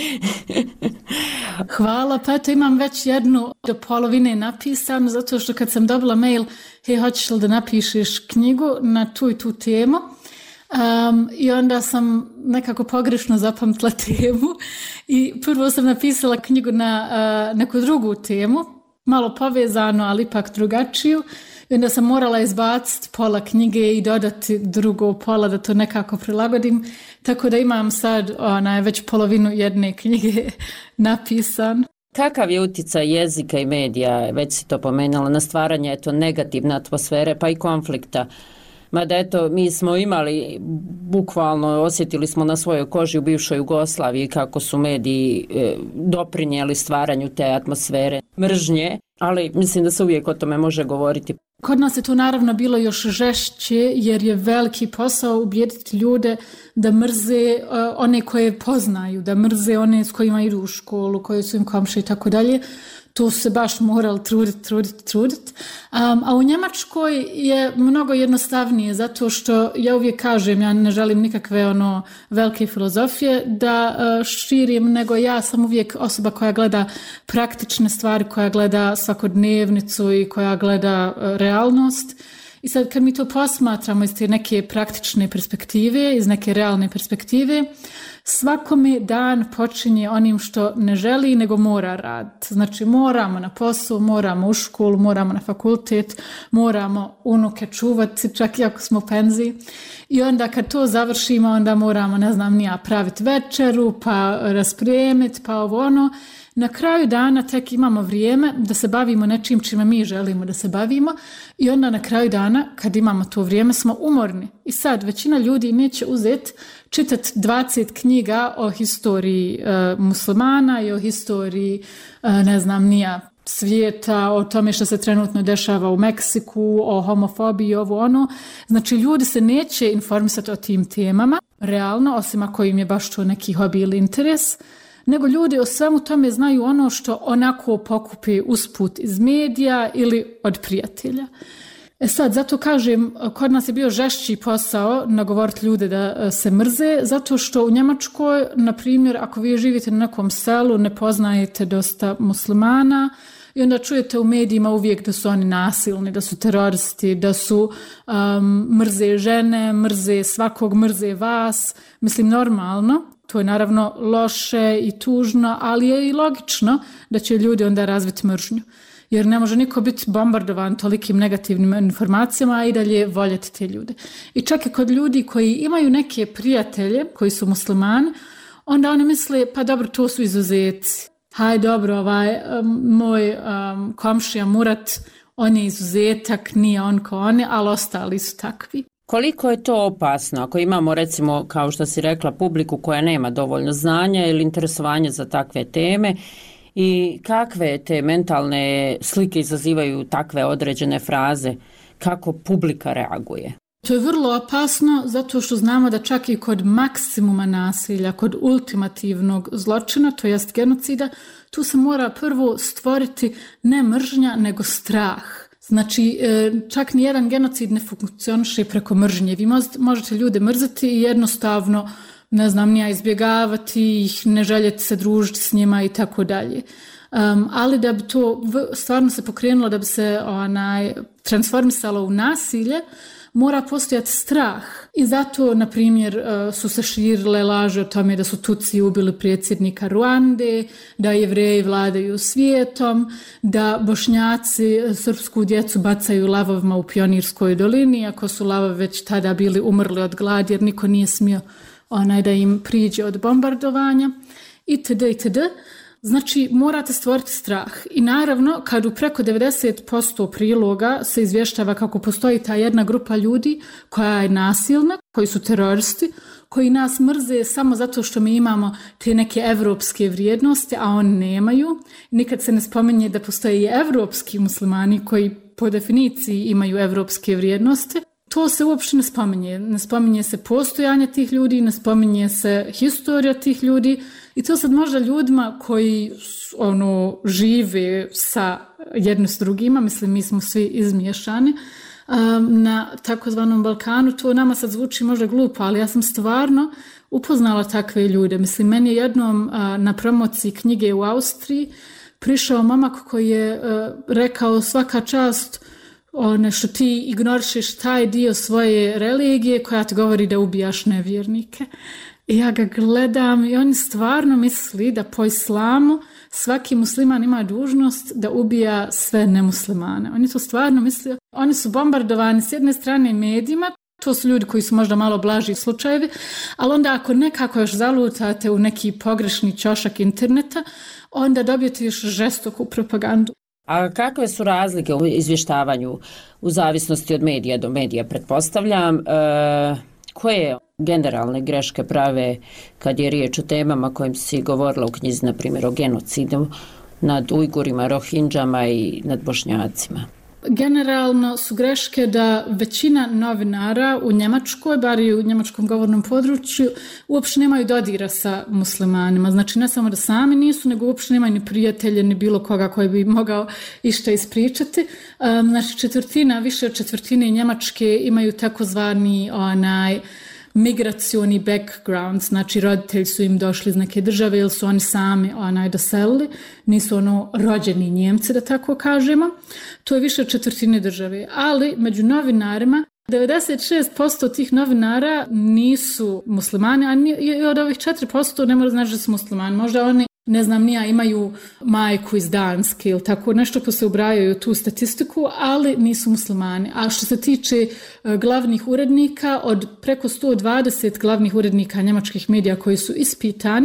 Hvala, pa eto imam već jednu do polovine napisanu, zato što kad sam dobila mail, hej, hoćeš li da napišeš knjigu na tu i tu temu? Um, I onda sam nekako pogrešno zapamtila temu i prvo sam napisala knjigu na uh, neku drugu temu, malo povezano, ali ipak drugačiju. I onda sam morala izbaciti pola knjige i dodati drugo pola da to nekako prilagodim. Tako da imam sad onaj, već polovinu jedne knjige napisan. Kakav je utjecaj jezika i medija, već si to pomenula, na stvaranje eto, negativne atmosfere pa i konflikta? Mada eto, mi smo imali, bukvalno osjetili smo na svojoj koži u bivšoj Jugoslaviji kako su mediji e, doprinijeli stvaranju te atmosfere mržnje, ali mislim da se uvijek o tome može govoriti. Kod nas je to naravno bilo još žešće jer je veliki posao ubijediti ljude da mrze uh, one koje poznaju, da mrze one s kojima idu u školu, koje su im komšije i tako dalje. Tu se baš morali truditi, truditi, truditi. Um, a u Njemačkoj je mnogo jednostavnije, zato što ja uvijek kažem, ja ne želim nikakve ono velike filozofije da uh, širim, nego ja sam uvijek osoba koja gleda praktične stvari, koja gleda svakodnevnicu i koja gleda uh, realnost. I sad kad mi to posmatramo iz te neke praktične perspektive, iz neke realne perspektive, svakome dan počinje onim što ne želi nego mora raditi. Znači moramo na posao, moramo u školu, moramo na fakultet, moramo unuke čuvati čak i ako smo u penziji. I onda kad to završimo onda moramo, ne znam, nija praviti večeru, pa raspremiti, pa ovo ono. Na kraju dana tek imamo vrijeme da se bavimo nečim čime mi želimo da se bavimo i onda na kraju dana kad imamo to vrijeme smo umorni. I sad većina ljudi neće uzeti čitati dvadeset knjiga o historiji e, muslimana i o historiji, e, ne znam, nija svijeta, o tome što se trenutno dešava u Meksiku, o homofobiji, ovo ono. Znači ljudi se neće informisati o tim temama, realno, osim ako im je baš to neki hobi ili interes, nego ljudi o svemu tome znaju ono što onako pokupi usput iz medija ili od prijatelja. E sad, zato kažem, kod nas je bio žešći posao nagovoriti ljude da se mrze, zato što u Njemačkoj, na primjer, ako vi živite na nekom selu, ne poznajete dosta muslimana i onda čujete u medijima uvijek da su oni nasilni, da su teroristi, da su um, mrze žene, mrze svakog, mrze vas. Mislim, normalno. To je naravno loše i tužno, ali je i logično da će ljudi onda razviti mržnju. Jer ne može niko biti bombardovan tolikim negativnim informacijama, a i dalje voljeti te ljude. I čak i kod ljudi koji imaju neke prijatelje koji su muslimani, onda oni misle, pa dobro, to su izuzeci. Haj, dobro, ovaj um, moj um, komšija Murat, on je izuzetak, nije on kao oni, ali ostali su takvi. Koliko je to opasno ako imamo, recimo, kao što si rekla, publiku koja nema dovoljno znanja ili interesovanja za takve teme i kakve te mentalne slike izazivaju takve određene fraze, kako publika reaguje? To je vrlo opasno zato što znamo da čak i kod maksimuma nasilja, kod ultimativnog zločina, to jest genocida, tu se mora prvo stvoriti ne mržnja nego strah. Znači, čak ni jedan genocid ne funkcioniše preko mržnje. Vi možete ljude mrziti i jednostavno, ne znam, nija izbjegavati ih, ne željeti se družiti s njima i tako dalje. Um, ali da bi to stvarno se pokrenulo, da bi se onaj, transformisalo u nasilje, mora postojati strah. I zato, na primjer, su se širile laže o tome da su Tutsi ubili predsjednika Ruande, da Jevreji vladaju svijetom, da Bošnjaci srpsku djecu bacaju lavovima u Pionirskoj dolini, ako su lavovi već tada bili umrli od gladi, jer niko nije smio onaj da im priđe od bombardovanja, itd. itd. Znači, morate stvoriti strah. I naravno, kad u preko devedeset posto priloga se izvještava kako postoji ta jedna grupa ljudi koja je nasilna, koji su teroristi, koji nas mrze samo zato što mi imamo te neke evropske vrijednosti, a oni nemaju. Nikad se ne spominje da postoje i evropski muslimani koji po definiciji imaju evropske vrijednosti. To se uopšte ne spominje. Ne spominje se postojanje tih ljudi, ne spominje se historija tih ljudi i to sad možda ljudima koji ono, žive sa jedno s drugima, mislim mi smo svi izmiješani, um, na takozvanom Balkanu. To nama sad zvuči možda glupo, ali ja sam stvarno upoznala takve ljude. Mislim, meni je jednom uh, na promociji knjige u Austriji prišao momak koji je uh, rekao svaka čast one što ti ignorišeš taj dio svoje religije koja ti govori da ubijaš nevjernike. I ja ga gledam i oni stvarno misli da po islamu svaki musliman ima dužnost da ubija sve nemuslimane. Oni to stvarno misle. Oni su bombardovani s jedne strane medijima, to su ljudi koji su možda malo blaži slučajevi, ali onda ako nekako još zalutate u neki pogrešni ćošak interneta, onda dobijete još žestoku propagandu. A kakve su razlike u izvještavanju u zavisnosti od medija do medija, pretpostavljam? E, koje generalne greške prave kad je riječ o temama kojim si govorila u knjizi, na primjer o genocidu nad Ujgurima, Rohinđama i nad Bošnjacima? Generalno su greške da većina novinara u Njemačkoj, bar i u njemačkom govornom području, uopšte nemaju dodira sa muslimanima. Znači ne samo da sami nisu, nego uopšte nemaju ni prijatelje, ni bilo koga koji bi mogao išta ispričati. Um, znači četvrtina, više od četvrtine Njemačke imaju takozvani onaj migracioni background, znači roditelji su im došli iz neke države ili su oni sami onaj doselili, nisu ono rođeni Njemci, da tako kažemo. To je više od četvrtine države, ali među novinarima devedeset šest posto tih novinara nisu muslimani, a i od ovih četiri posto ne mora znači da su muslimani. Možda oni, ne znam nija, imaju majku iz Danske ili tako nešto pa se ubrajaju tu statistiku, ali nisu muslimani. A što se tiče glavnih urednika, od preko sto dvadeset glavnih urednika njemačkih medija koji su ispitani,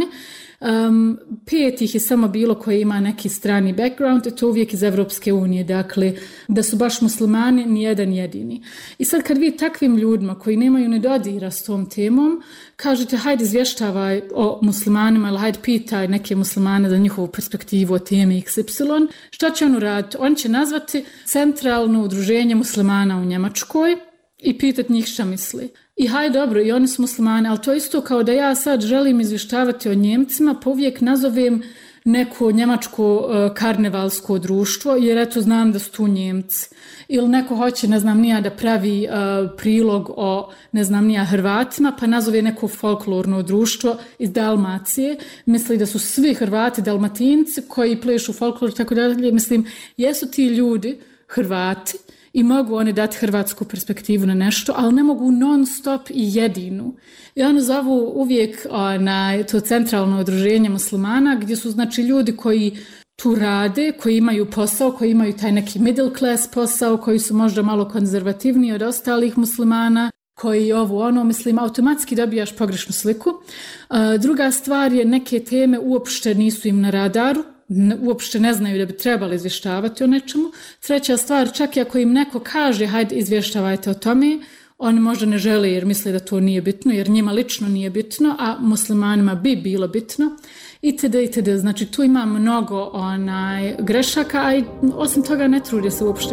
Um, pet ih je samo bilo koji ima neki strani background, i to uvijek iz Evropske unije, dakle da su baš muslimani ni jedan jedini. I sad kad vi takvim ljudima koji nemaju ni dodira s tom temom kažete hajde izvještavaj o muslimanima ili hajde pitaj neke muslimane za njihovu perspektivu o temi iks ipsilon, šta će on uraditi? On će nazvati Centralno udruženje muslimana u Njemačkoj i pitati njih šta misli. I haj dobro, i oni su muslimani, ali to je isto kao da ja sad želim izvještavati o Njemcima, pa uvijek nazovem neko njemačko uh, karnevalsko društvo, jer eto znam da su tu Njemci. Ili neko hoće, ne znam nija, da pravi uh, prilog o, ne znam nija, Hrvatima, pa nazove neko folklorno društvo iz Dalmacije. Misli da su svi Hrvati Dalmatinci koji plešu folklor i tako dalje. Mislim, jesu ti ljudi Hrvati, i mogu oni dati hrvatsku perspektivu na nešto, ali ne mogu non stop i jedinu. I oni zovu uvijek na to Centralno udruženje muslimana, gdje su znači ljudi koji tu rade, koji imaju posao, koji imaju taj neki middle class posao, koji su možda malo konzervativniji od ostalih muslimana, koji ovo ono, mislim, automatski dobijaš pogrešnu sliku. Druga stvar je, neke teme uopšte nisu im na radaru, uopšte ne znaju da bi trebali izvještavati o nečemu. Treća stvar, čak i ako im neko kaže hajde izvještavajte o tome, oni možda ne žele jer misle da to nije bitno, jer njima lično nije bitno, a muslimanima bi bilo bitno. Itd. itd. Znači tu ima mnogo onaj grešaka, a i osim toga ne trudi se uopšte.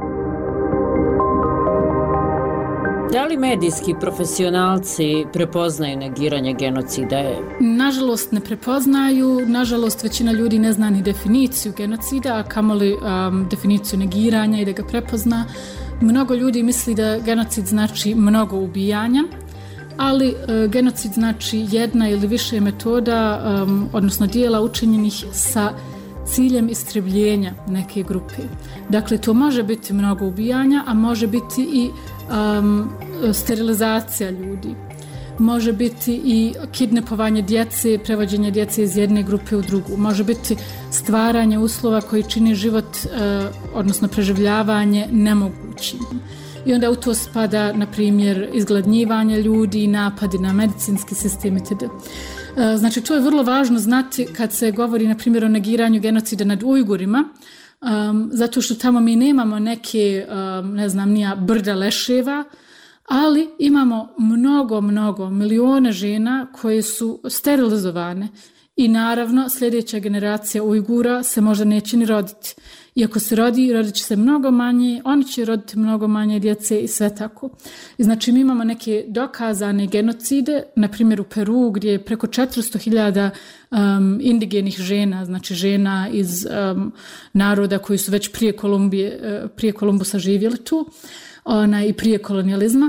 Da li medijski profesionalci prepoznaju negiranje genocida? Nažalost ne prepoznaju, nažalost većina ljudi ne zna ni definiciju genocida, a kamoli um, definiciju negiranja i da ga prepozna. Mnogo ljudi misli da genocid znači mnogo ubijanja, ali uh, genocid znači jedna ili više metoda, um, odnosno dijela učinjenih sa ciljem istrebljenja neke grupe. Dakle, to može biti mnogo ubijanja, a može biti i um, sterilizacija ljudi. Može biti i kidnapovanje djece, prevođenje djece iz jedne grupe u drugu. Može biti stvaranje uslova koji čini život, uh, odnosno preživljavanje, nemogućim. I onda u to spada, na primjer, izgladnjivanje ljudi, napadi na medicinski sistem itd. Znači, to je vrlo važno znati kad se govori, na primjer, o negiranju genocida nad Ujgurima, um, zato što tamo mi nemamo neke, um, ne znam, nija brda leševa, ali imamo mnogo, mnogo, milione žena koje su sterilizovane I naravno sljedeća generacija Ujgura se možda neće ni roditi. I ako se rodi, rodit će se mnogo manje, oni će roditi mnogo manje djece i sve tako. I znači mi imamo neke dokazane genocide, na primjer u Peru gdje je preko četiristo hiljada um, indigenih žena, znači žena iz um, naroda koji su već prije, Kolumbije, uh, prije Kolumbusa živjeli tu ona, i prije kolonijalizma.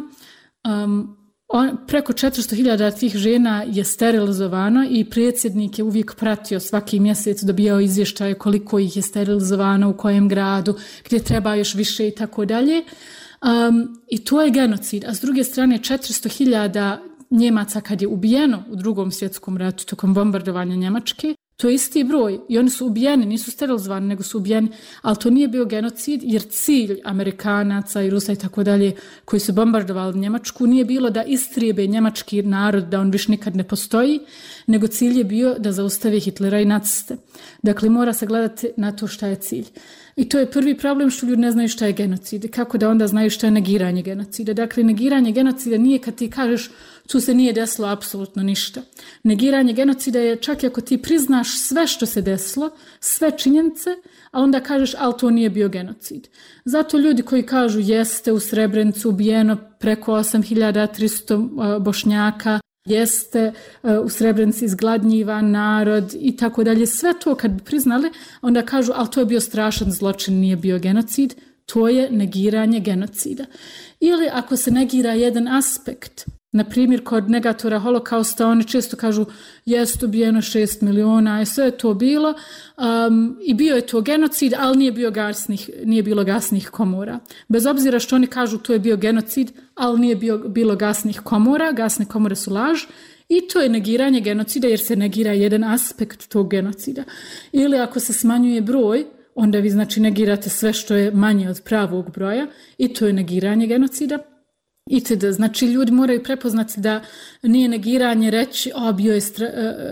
Um, On, preko četiristo hiljada tih žena je sterilizovano i predsjednik je uvijek pratio svaki mjesec, dobijao izvještaje koliko ih je sterilizovano, u kojem gradu, gdje treba još više i tako dalje. Um, I to je genocid. A s druge strane četiristo hiljada Njemaca kad je ubijeno u drugom svjetskom ratu tokom bombardovanja Njemačke, to je isti broj i oni su ubijeni, nisu sterilizovani, nego su ubijeni, ali to nije bio genocid jer cilj Amerikanaca i Rusa i tako dalje koji su bombardovali Njemačku nije bilo da istrijebe njemački narod, da on više nikad ne postoji, nego cilj je bio da zaustave Hitlera i naciste. Dakle, mora se gledati na to šta je cilj. I to je prvi problem što ljudi ne znaju šta je genocid. Kako da onda znaju šta je negiranje genocida? Dakle, negiranje genocida nije kad ti kažeš tu se nije desilo apsolutno ništa. Negiranje genocida je čak i ako ti priznaš sve što se desilo, sve činjenice, a onda kažeš ali to nije bio genocid. Zato ljudi koji kažu jeste u Srebrenicu ubijeno preko osam hiljada tristo Bošnjaka, jeste u Srebrenici izgladnjivan narod i tako dalje, sve to kad bi priznali, onda kažu ali to je bio strašan zločin, nije bio genocid, to je negiranje genocida. Ili ako se negira jedan aspekt, na primjer, kod negatora holokausta oni često kažu jest ubijeno šest miliona i sve je to bilo um, i bio je to genocid, ali nije, bio gasnih, nije bilo gasnih komora. Bez obzira što oni kažu to je bio genocid, ali nije bio, bilo gasnih komora, gasne komore su laž i to je negiranje genocida jer se negira jedan aspekt tog genocida. Ili ako se smanjuje broj, onda vi znači negirate sve što je manje od pravog broja i to je negiranje genocida. Itd. Znači ljudi moraju prepoznati da nije negiranje reći o, bio je stra...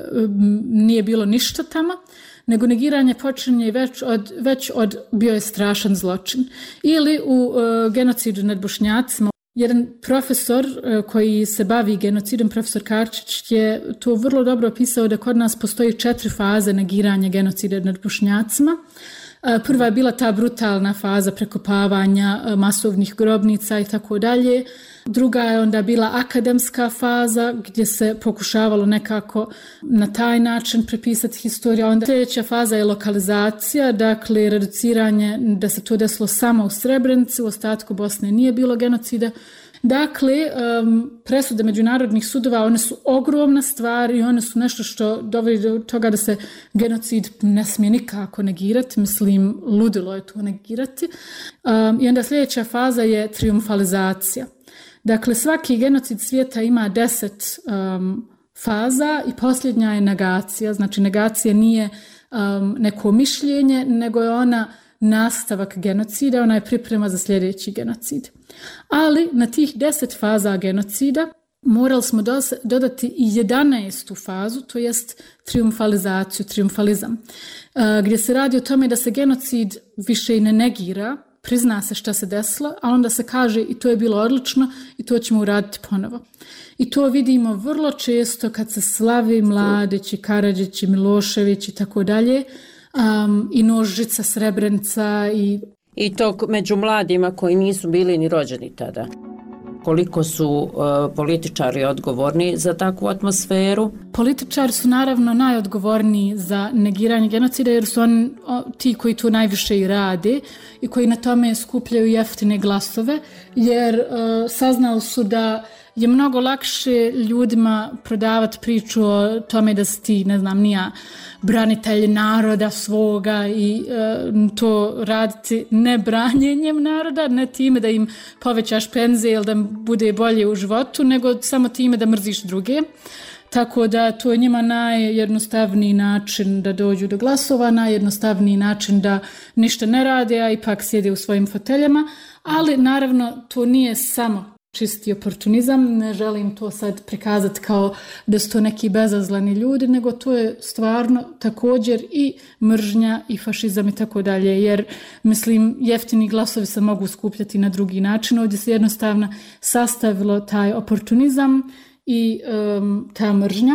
nije bilo ništa tamo, nego negiranje počinje već od, već od bio je strašan zločin. Ili u uh, genocidu nad Bošnjacima, jedan profesor uh, koji se bavi genocidom, profesor Karčić, je to vrlo dobro opisao da kod nas postoji četiri faze negiranja genocida nad Bošnjacima. Prva je bila ta brutalna faza prekopavanja masovnih grobnica i tako dalje. Druga je onda bila akademska faza gdje se pokušavalo nekako na taj način prepisati historiju. Onda sljedeća faza je lokalizacija, dakle reduciranje da se to desilo samo u Srebrenici, u ostatku Bosne nije bilo genocida. Dakle, um, presude međunarodnih sudova, one su ogromna stvar i one su nešto što dovodi do toga da se genocid ne smije nikako negirati, mislim, ludilo je to negirati. Um, I onda sljedeća faza je triumfalizacija. Dakle, svaki genocid svijeta ima deset um, faza i posljednja je negacija. Znači, negacija nije um, neko mišljenje, nego je ona nastavak genocida, ona je priprema za sljedeći genocid. Ali na tih deset faza genocida morali smo dodati i jedanaestu fazu, to jest triumfalizaciju, triumfalizam, gdje se radi o tome da se genocid više i ne negira, prizna se šta se desilo, a onda se kaže i to je bilo odlično i to ćemo uraditi ponovo. I to vidimo vrlo često kad se slavi Mladić i Karadžić i Milošević i tako dalje, Um, i Nožica, Srebrenica i... I to među mladima koji nisu bili ni rođeni tada. Koliko su uh, političari odgovorni za takvu atmosferu? Političari su naravno najodgovorniji za negiranje genocida jer su oni o, ti koji to najviše i rade i koji na tome skupljaju jeftine glasove jer uh, saznali su da je mnogo lakše ljudima prodavati priču o tome da si ti, ne znam, nija branitelj naroda svoga i e, to raditi ne branjenjem naroda, ne time da im povećaš penzije ili da bude bolje u životu, nego samo time da mrziš druge. Tako da to je njima najjednostavniji način da dođu do glasova, najjednostavniji način da ništa ne rade, a ipak sjede u svojim foteljama, ali naravno to nije samo čisti oportunizam, ne želim to sad prikazati kao da su to neki bezazleni ljudi, nego to je stvarno također i mržnja i fašizam i tako dalje, jer mislim jeftini glasovi se mogu skupljati na drugi način, ovdje se jednostavno sastavilo taj oportunizam i um, ta mržnja.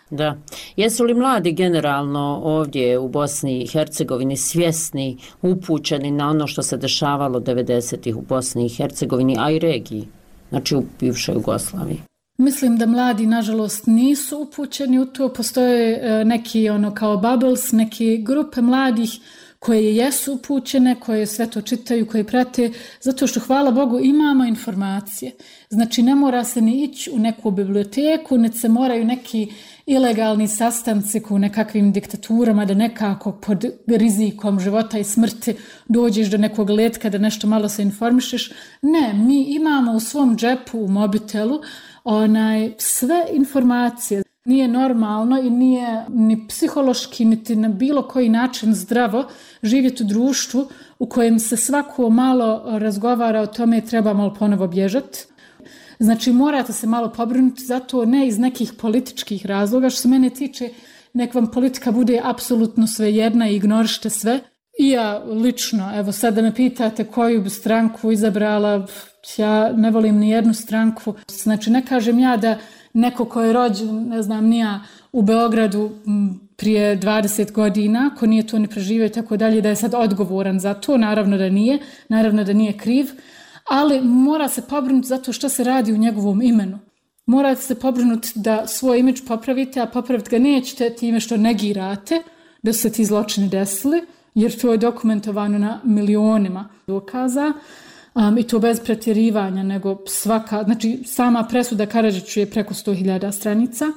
Da. Jesu li mladi generalno ovdje u Bosni i Hercegovini svjesni, upućeni na ono što se dešavalo devedesetih u Bosni i Hercegovini, a i regiji, znači u bivšoj Jugoslaviji? Mislim da mladi, nažalost, nisu upućeni u to. Postoje neki ono kao bubbles, neke grupe mladih koje jesu upućene, koje sve to čitaju, koje prate, zato što, hvala Bogu, imamo informacije. Znači, ne mora se ni ići u neku biblioteku, ne se moraju neki ilegalni sastanci u nekakvim diktaturama da nekako pod rizikom života i smrti dođeš do nekog letka da nešto malo se informišeš. Ne, mi imamo u svom džepu, u mobitelu, onaj, sve informacije. Nije normalno i nije ni psihološki, niti na bilo koji način zdravo živjeti u društvu u kojem se svako malo razgovara o tome treba malo ponovo bježati. Znači, morate se malo pobrinuti za to, ne iz nekih političkih razloga. Što se mene tiče, nek vam politika bude apsolutno svejedna i ignorište sve. I ja lično, evo sad da me pitate koju bi stranku izabrala, ja ne volim ni jednu stranku. Znači, ne kažem ja da neko ko je rođen, ne znam, nija u Beogradu prije dvadeset godina, ko nije to ni preživio i tako dalje, da je sad odgovoran za to. Naravno da nije, naravno da nije kriv, ali mora se pobrinuti zato što se radi u njegovom imenu. Morate se pobrinuti da svoj imidž popravite, a popraviti ga nećete time što negirate da su se ti zločini desili, jer to je dokumentovano na milionima dokaza. Um, I to bez pretjerivanja, nego svaka, znači sama presuda Karadžiću je preko sto hiljada stranica,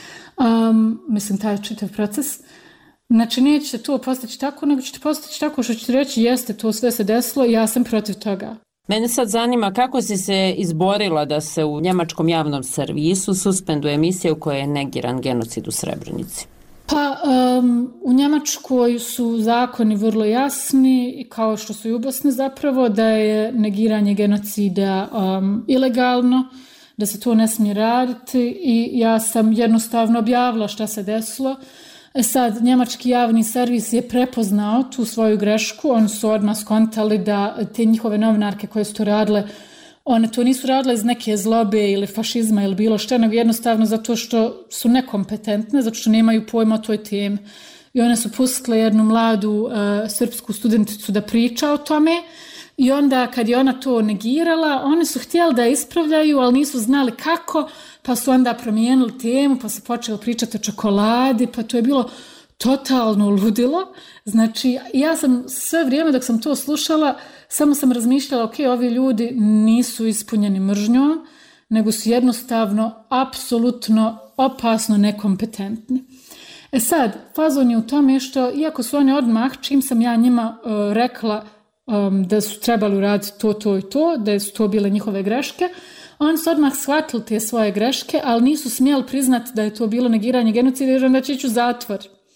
um, mislim taj čitav proces. Znači nećete to postići tako, nego ćete postići tako što ćete reći jeste, to sve se desilo i ja sam protiv toga. Mene sad zanima kako si se izborila da se u njemačkom javnom servisu suspenduje emisija u kojoj je negiran genocid u Srebrenici. Pa um, u Njemačkoj su zakoni vrlo jasni, kao što su i u Bosni zapravo, da je negiranje genocida um, ilegalno, da se to ne smije raditi i ja sam jednostavno objavila šta se desilo. E sad, njemački javni servis je prepoznao tu svoju grešku, oni su odmah skontali da te njihove novinarke koje su to radile, one to nisu radile iz neke zlobe ili fašizma ili bilo što, nego jednostavno zato što su nekompetentne, zato što nemaju pojma o toj temi. I one su pustile jednu mladu uh, srpsku studenticu da priča o tome i onda kad je ona to negirala, oni su htjeli da je ispravljaju, ali nisu znali kako, pa su onda promijenili temu, pa su počeli pričati o čokoladi, pa to je bilo totalno ludilo. Znači, ja sam sve vrijeme dok sam to slušala, samo sam razmišljala, ok, ovi ljudi nisu ispunjeni mržnjom, nego su jednostavno apsolutno opasno nekompetentni. E sad, fazon je u tome što, iako su oni odmah, čim sam ja njima uh, rekla um, da su trebali uraditi to, to i to, da su to bile njihove greške, oni su odmah shvatili te svoje greške, ali nisu smjeli priznati da je to bilo negiranje genocida, jer onda će ići u zatvor.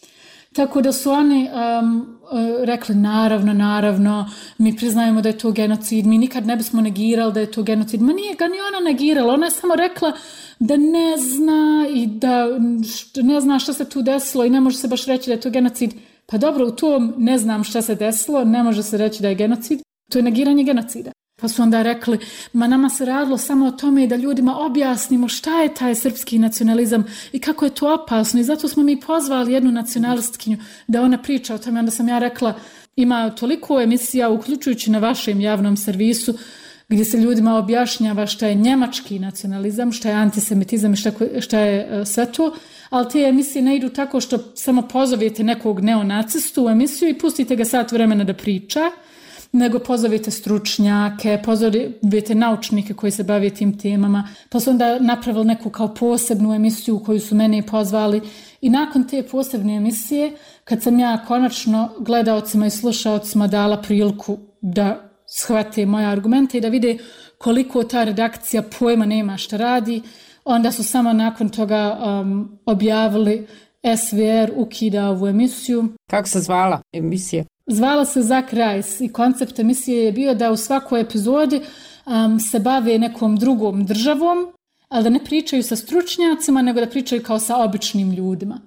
Tako da su oni um, rekli naravno, naravno, mi priznajemo da je to genocid, mi nikad ne bismo negirali da je to genocid. Ma nije ga ni ona negirala, ona je samo rekla da ne zna i da ne zna šta se tu desilo i ne može se baš reći da je to genocid. Pa dobro, u tom ne znam šta se desilo, ne može se reći da je genocid, to je negiranje genocida. Pa su onda rekli, ma nama se radilo samo o tome da ljudima objasnimo šta je taj srpski nacionalizam i kako je to opasno i zato smo mi pozvali jednu nacionalistkinju da ona priča o tome. Onda sam ja rekla, ima toliko emisija, uključujući na vašem javnom servisu, gdje se ljudima objašnjava šta je njemački nacionalizam, šta je antisemitizam i šta, šta je uh, sve to, ali te emisije ne idu tako što samo pozovete nekog neonacistu u emisiju i pustite ga sat vremena da priča, nego pozovite stručnjake, pozovite naučnike koji se bave tim temama, pa su onda napravili neku kao posebnu emisiju u koju su mene pozvali i nakon te posebne emisije, kad sam ja konačno gledaocima i slušaocima dala priliku da shvate moje argumente i da vide koliko ta redakcija pojma nema šta radi, onda su samo nakon toga um, objavili S V R ukida ovu emisiju. Kako se zvala emisija? Zvala se Zak Rajs i koncept emisije je bio da u svakoj epizodi um, se bave nekom drugom državom, ali da ne pričaju sa stručnjacima, nego da pričaju kao sa običnim ljudima.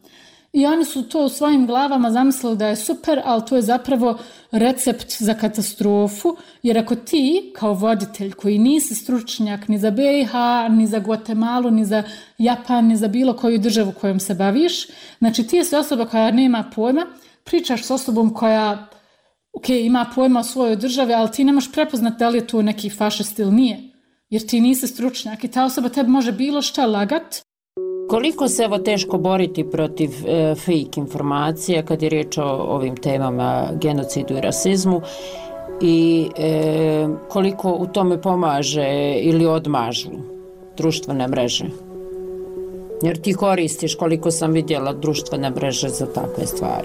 I oni su to u svojim glavama zamislili da je super, ali to je zapravo recept za katastrofu, jer ako ti kao voditelj koji nisi stručnjak ni za B i H, ni za Guatemalu, ni za Japan, ni za bilo koju državu kojom se baviš, znači ti si osoba koja nema pojma, pričaš s osobom koja ok, ima pojma o svojoj državi, ali ti ne možeš prepoznati da li je to neki fašist ili nije, jer ti nisi stručnjak i ta osoba tebi može bilo šta lagat. Koliko se evo teško boriti protiv e, fake informacija kad je riječ o ovim temama genocidu i rasizmu i e, koliko u tome pomaže ili odmažu društvene mreže? Jer ti koristiš, koliko sam vidjela, društvene mreže za takve stvari.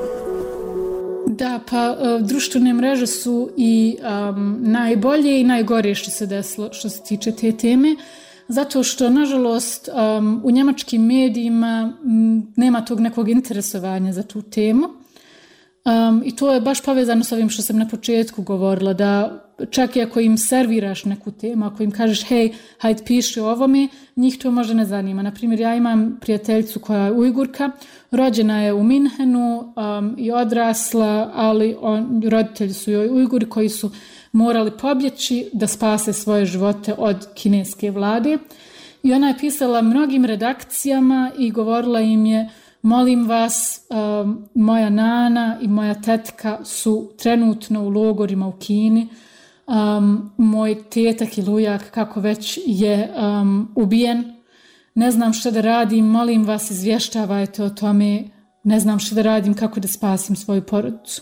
Da, pa društvene mreže su i um, najbolje i najgore što se desilo što se tiče te teme. Zato što, nažalost, um, u njemačkim medijima m, nema tog nekog interesovanja za tu temu. Um, I to je baš povezano s ovim što sam na početku govorila, da čak i ako im serviraš neku temu, ako im kažeš hej, hajde piši o ovome, njih to možda ne zanima. Naprimjer, ja imam prijateljicu koja je Ujgurka, rođena je u Minhenu um, i odrasla, ali on, roditelji su joj Ujguri koji su morali pobjeći da spase svoje živote od kineske vlade. I ona je pisala mnogim redakcijama i govorila im je, molim vas, um, moja nana i moja tetka su trenutno u logorima u Kini. Um, moj tetak ili ujak, kako već, je um, ubijen. Ne znam što da radim, molim vas, izvještavajte o tome. Ne znam što da radim, kako da spasim svoju porodicu.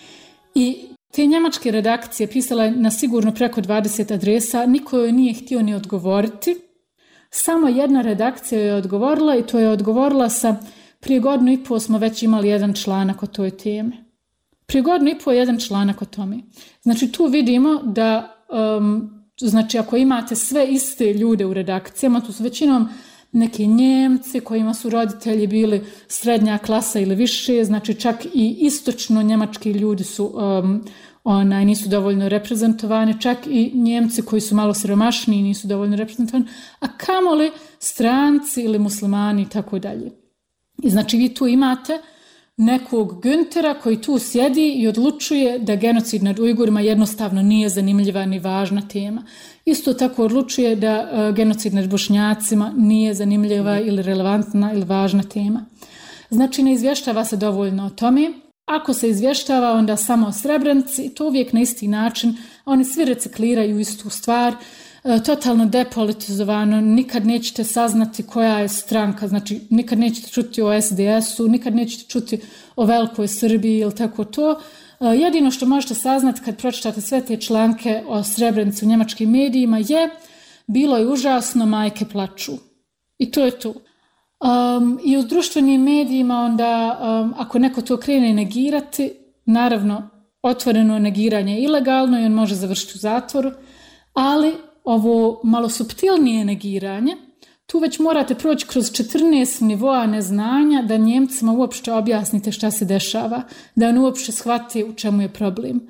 I te njemačke redakcije pisala je na sigurno preko dvadeset adresa, niko joj nije htio ni odgovoriti. Samo jedna redakcija je odgovorila i to je odgovorila sa prije godinu i pol smo već imali jedan članak o toj temi. Prije godinu i pol jedan članak o tome. Znači tu vidimo da, um, znači ako imate sve iste ljude u redakcijama, tu su većinom neki Njemci kojima su roditelji bili srednja klasa ili više, znači čak i istočno njemački ljudi su um, onaj, nisu dovoljno reprezentovani, čak i Njemci koji su malo siromašniji nisu dovoljno reprezentovani, a kamoli stranci ili muslimani i tako dalje. I znači vi tu imate nekog Güntera koji tu sjedi i odlučuje da genocid nad Ujgurima jednostavno nije zanimljiva ni važna tema. Isto tako odlučuje da uh, genocid nad Bošnjacima nije zanimljiva ili relevantna ili važna tema. Znači ne izvještava se dovoljno o tome. Ako se izvještava, onda samo o Srebrenici, to uvijek na isti način. Oni svi recikliraju istu stvar. Totalno depolitizovano, nikad nećete saznati koja je stranka, znači nikad nećete čuti o S D S-u, nikad nećete čuti o Velikoj Srbiji ili tako to. Jedino što možete saznati kad pročitate sve te članke o Srebrenici u njemačkim medijima je bilo je užasno, majke plaču. I to je to. Um, I u društvenim medijima onda, um, ako neko to krene negirati, naravno otvoreno negiranje je ilegalno i on može završiti u zatvoru, ali ovo malo suptilnije negiranje, tu već morate proći kroz četrnaest nivoa neznanja da Njemcima uopšte objasnite šta se dešava, da on uopšte shvati u čemu je problem.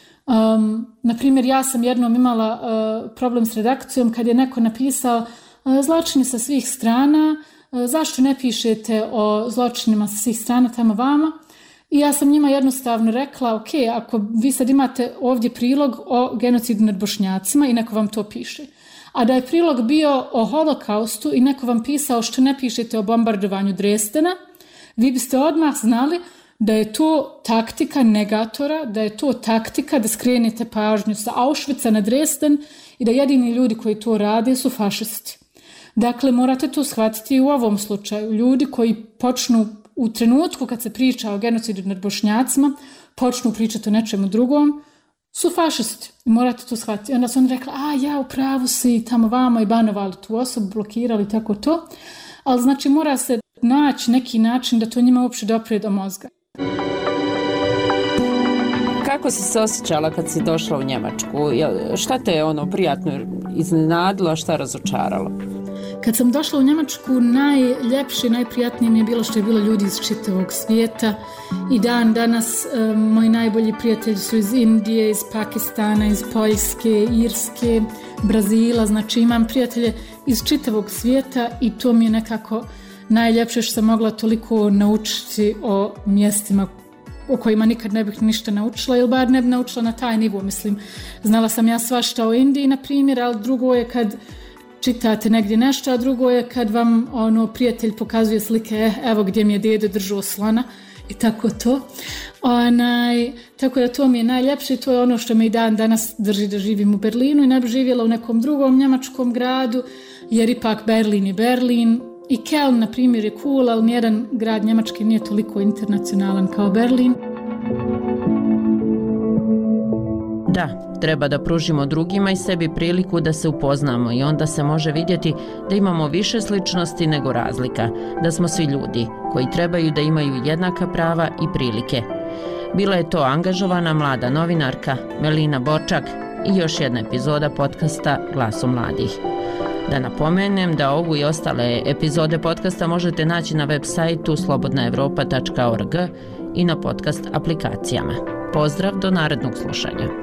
Um, naprimjer, ja sam jednom imala uh, problem s redakcijom kad je neko napisao uh, zločini sa svih strana, uh, zašto ne pišete o zločinima sa svih strana tamo vama? I ja sam njima jednostavno rekla, ok, ako vi sad imate ovdje prilog o genocidu nad Bošnjacima i neko vam to piše. A da je prilog bio o holokaustu i neko vam pisao što ne pišete o bombardovanju Dresdena, vi biste odmah znali da je to taktika negatora, da je to taktika da skrenete pažnju sa Auschwitza na Dresden i da jedini ljudi koji to rade su fašisti. Dakle, morate to shvatiti i u ovom slučaju. Ljudi koji počnu u trenutku kad se priča o genocidu nad Bošnjacima, počnu pričati o nečemu drugom, su fašisti. Morate to shvatiti. Onda su oni rekli, a ja u pravu si, tamo vamo i banovali tu osobu, blokirali, tako to. Ali znači mora se naći neki način da to njima uopće dopre do mozga. Kako si se osjećala kad si došla u Njemačku? Šta te je ono prijatno iznenadilo, a šta razočaralo? Kad sam došla u Njemačku, najljepše i najprijatnije mi je bilo što je bilo ljudi iz čitavog svijeta. I dan danas um, moji najbolji prijatelji su iz Indije, iz Pakistana, iz Poljske, Irske, Brazila. Znači imam prijatelje iz čitavog svijeta i to mi je nekako najljepše što sam mogla toliko naučiti o mjestima o kojima nikad ne bih ništa naučila ili bar ne bi naučila na taj nivo. Mislim, znala sam ja svašta o Indiji, na primjer, ali drugo je kad čitate negdje nešto, a drugo je kad vam ono, prijatelj pokazuje slike, eh, evo gdje mi je dede držao slona i tako to. Onaj, tako da to mi je najljepše i to je ono što me i dan danas drži da živim u Berlinu i ne bi živjela u nekom drugom njemačkom gradu, jer ipak Berlin je Berlin. I Keln, na primjer, je cool, ali nijedan grad Njemačke nije toliko internacionalan kao Berlin. Da, treba da pružimo drugima i sebi priliku da se upoznamo i onda se može vidjeti da imamo više sličnosti nego razlika, da smo svi ljudi koji trebaju da imaju jednaka prava i prilike. Bila je to angažovana mlada novinarka Melina Borčak i još jedna epizoda podcasta Glasom mladih. Da napomenem da ovu i ostale epizode podcasta možete naći na web sajtu slobodna evropa tačka org i na podcast aplikacijama. Pozdrav do narednog slušanja.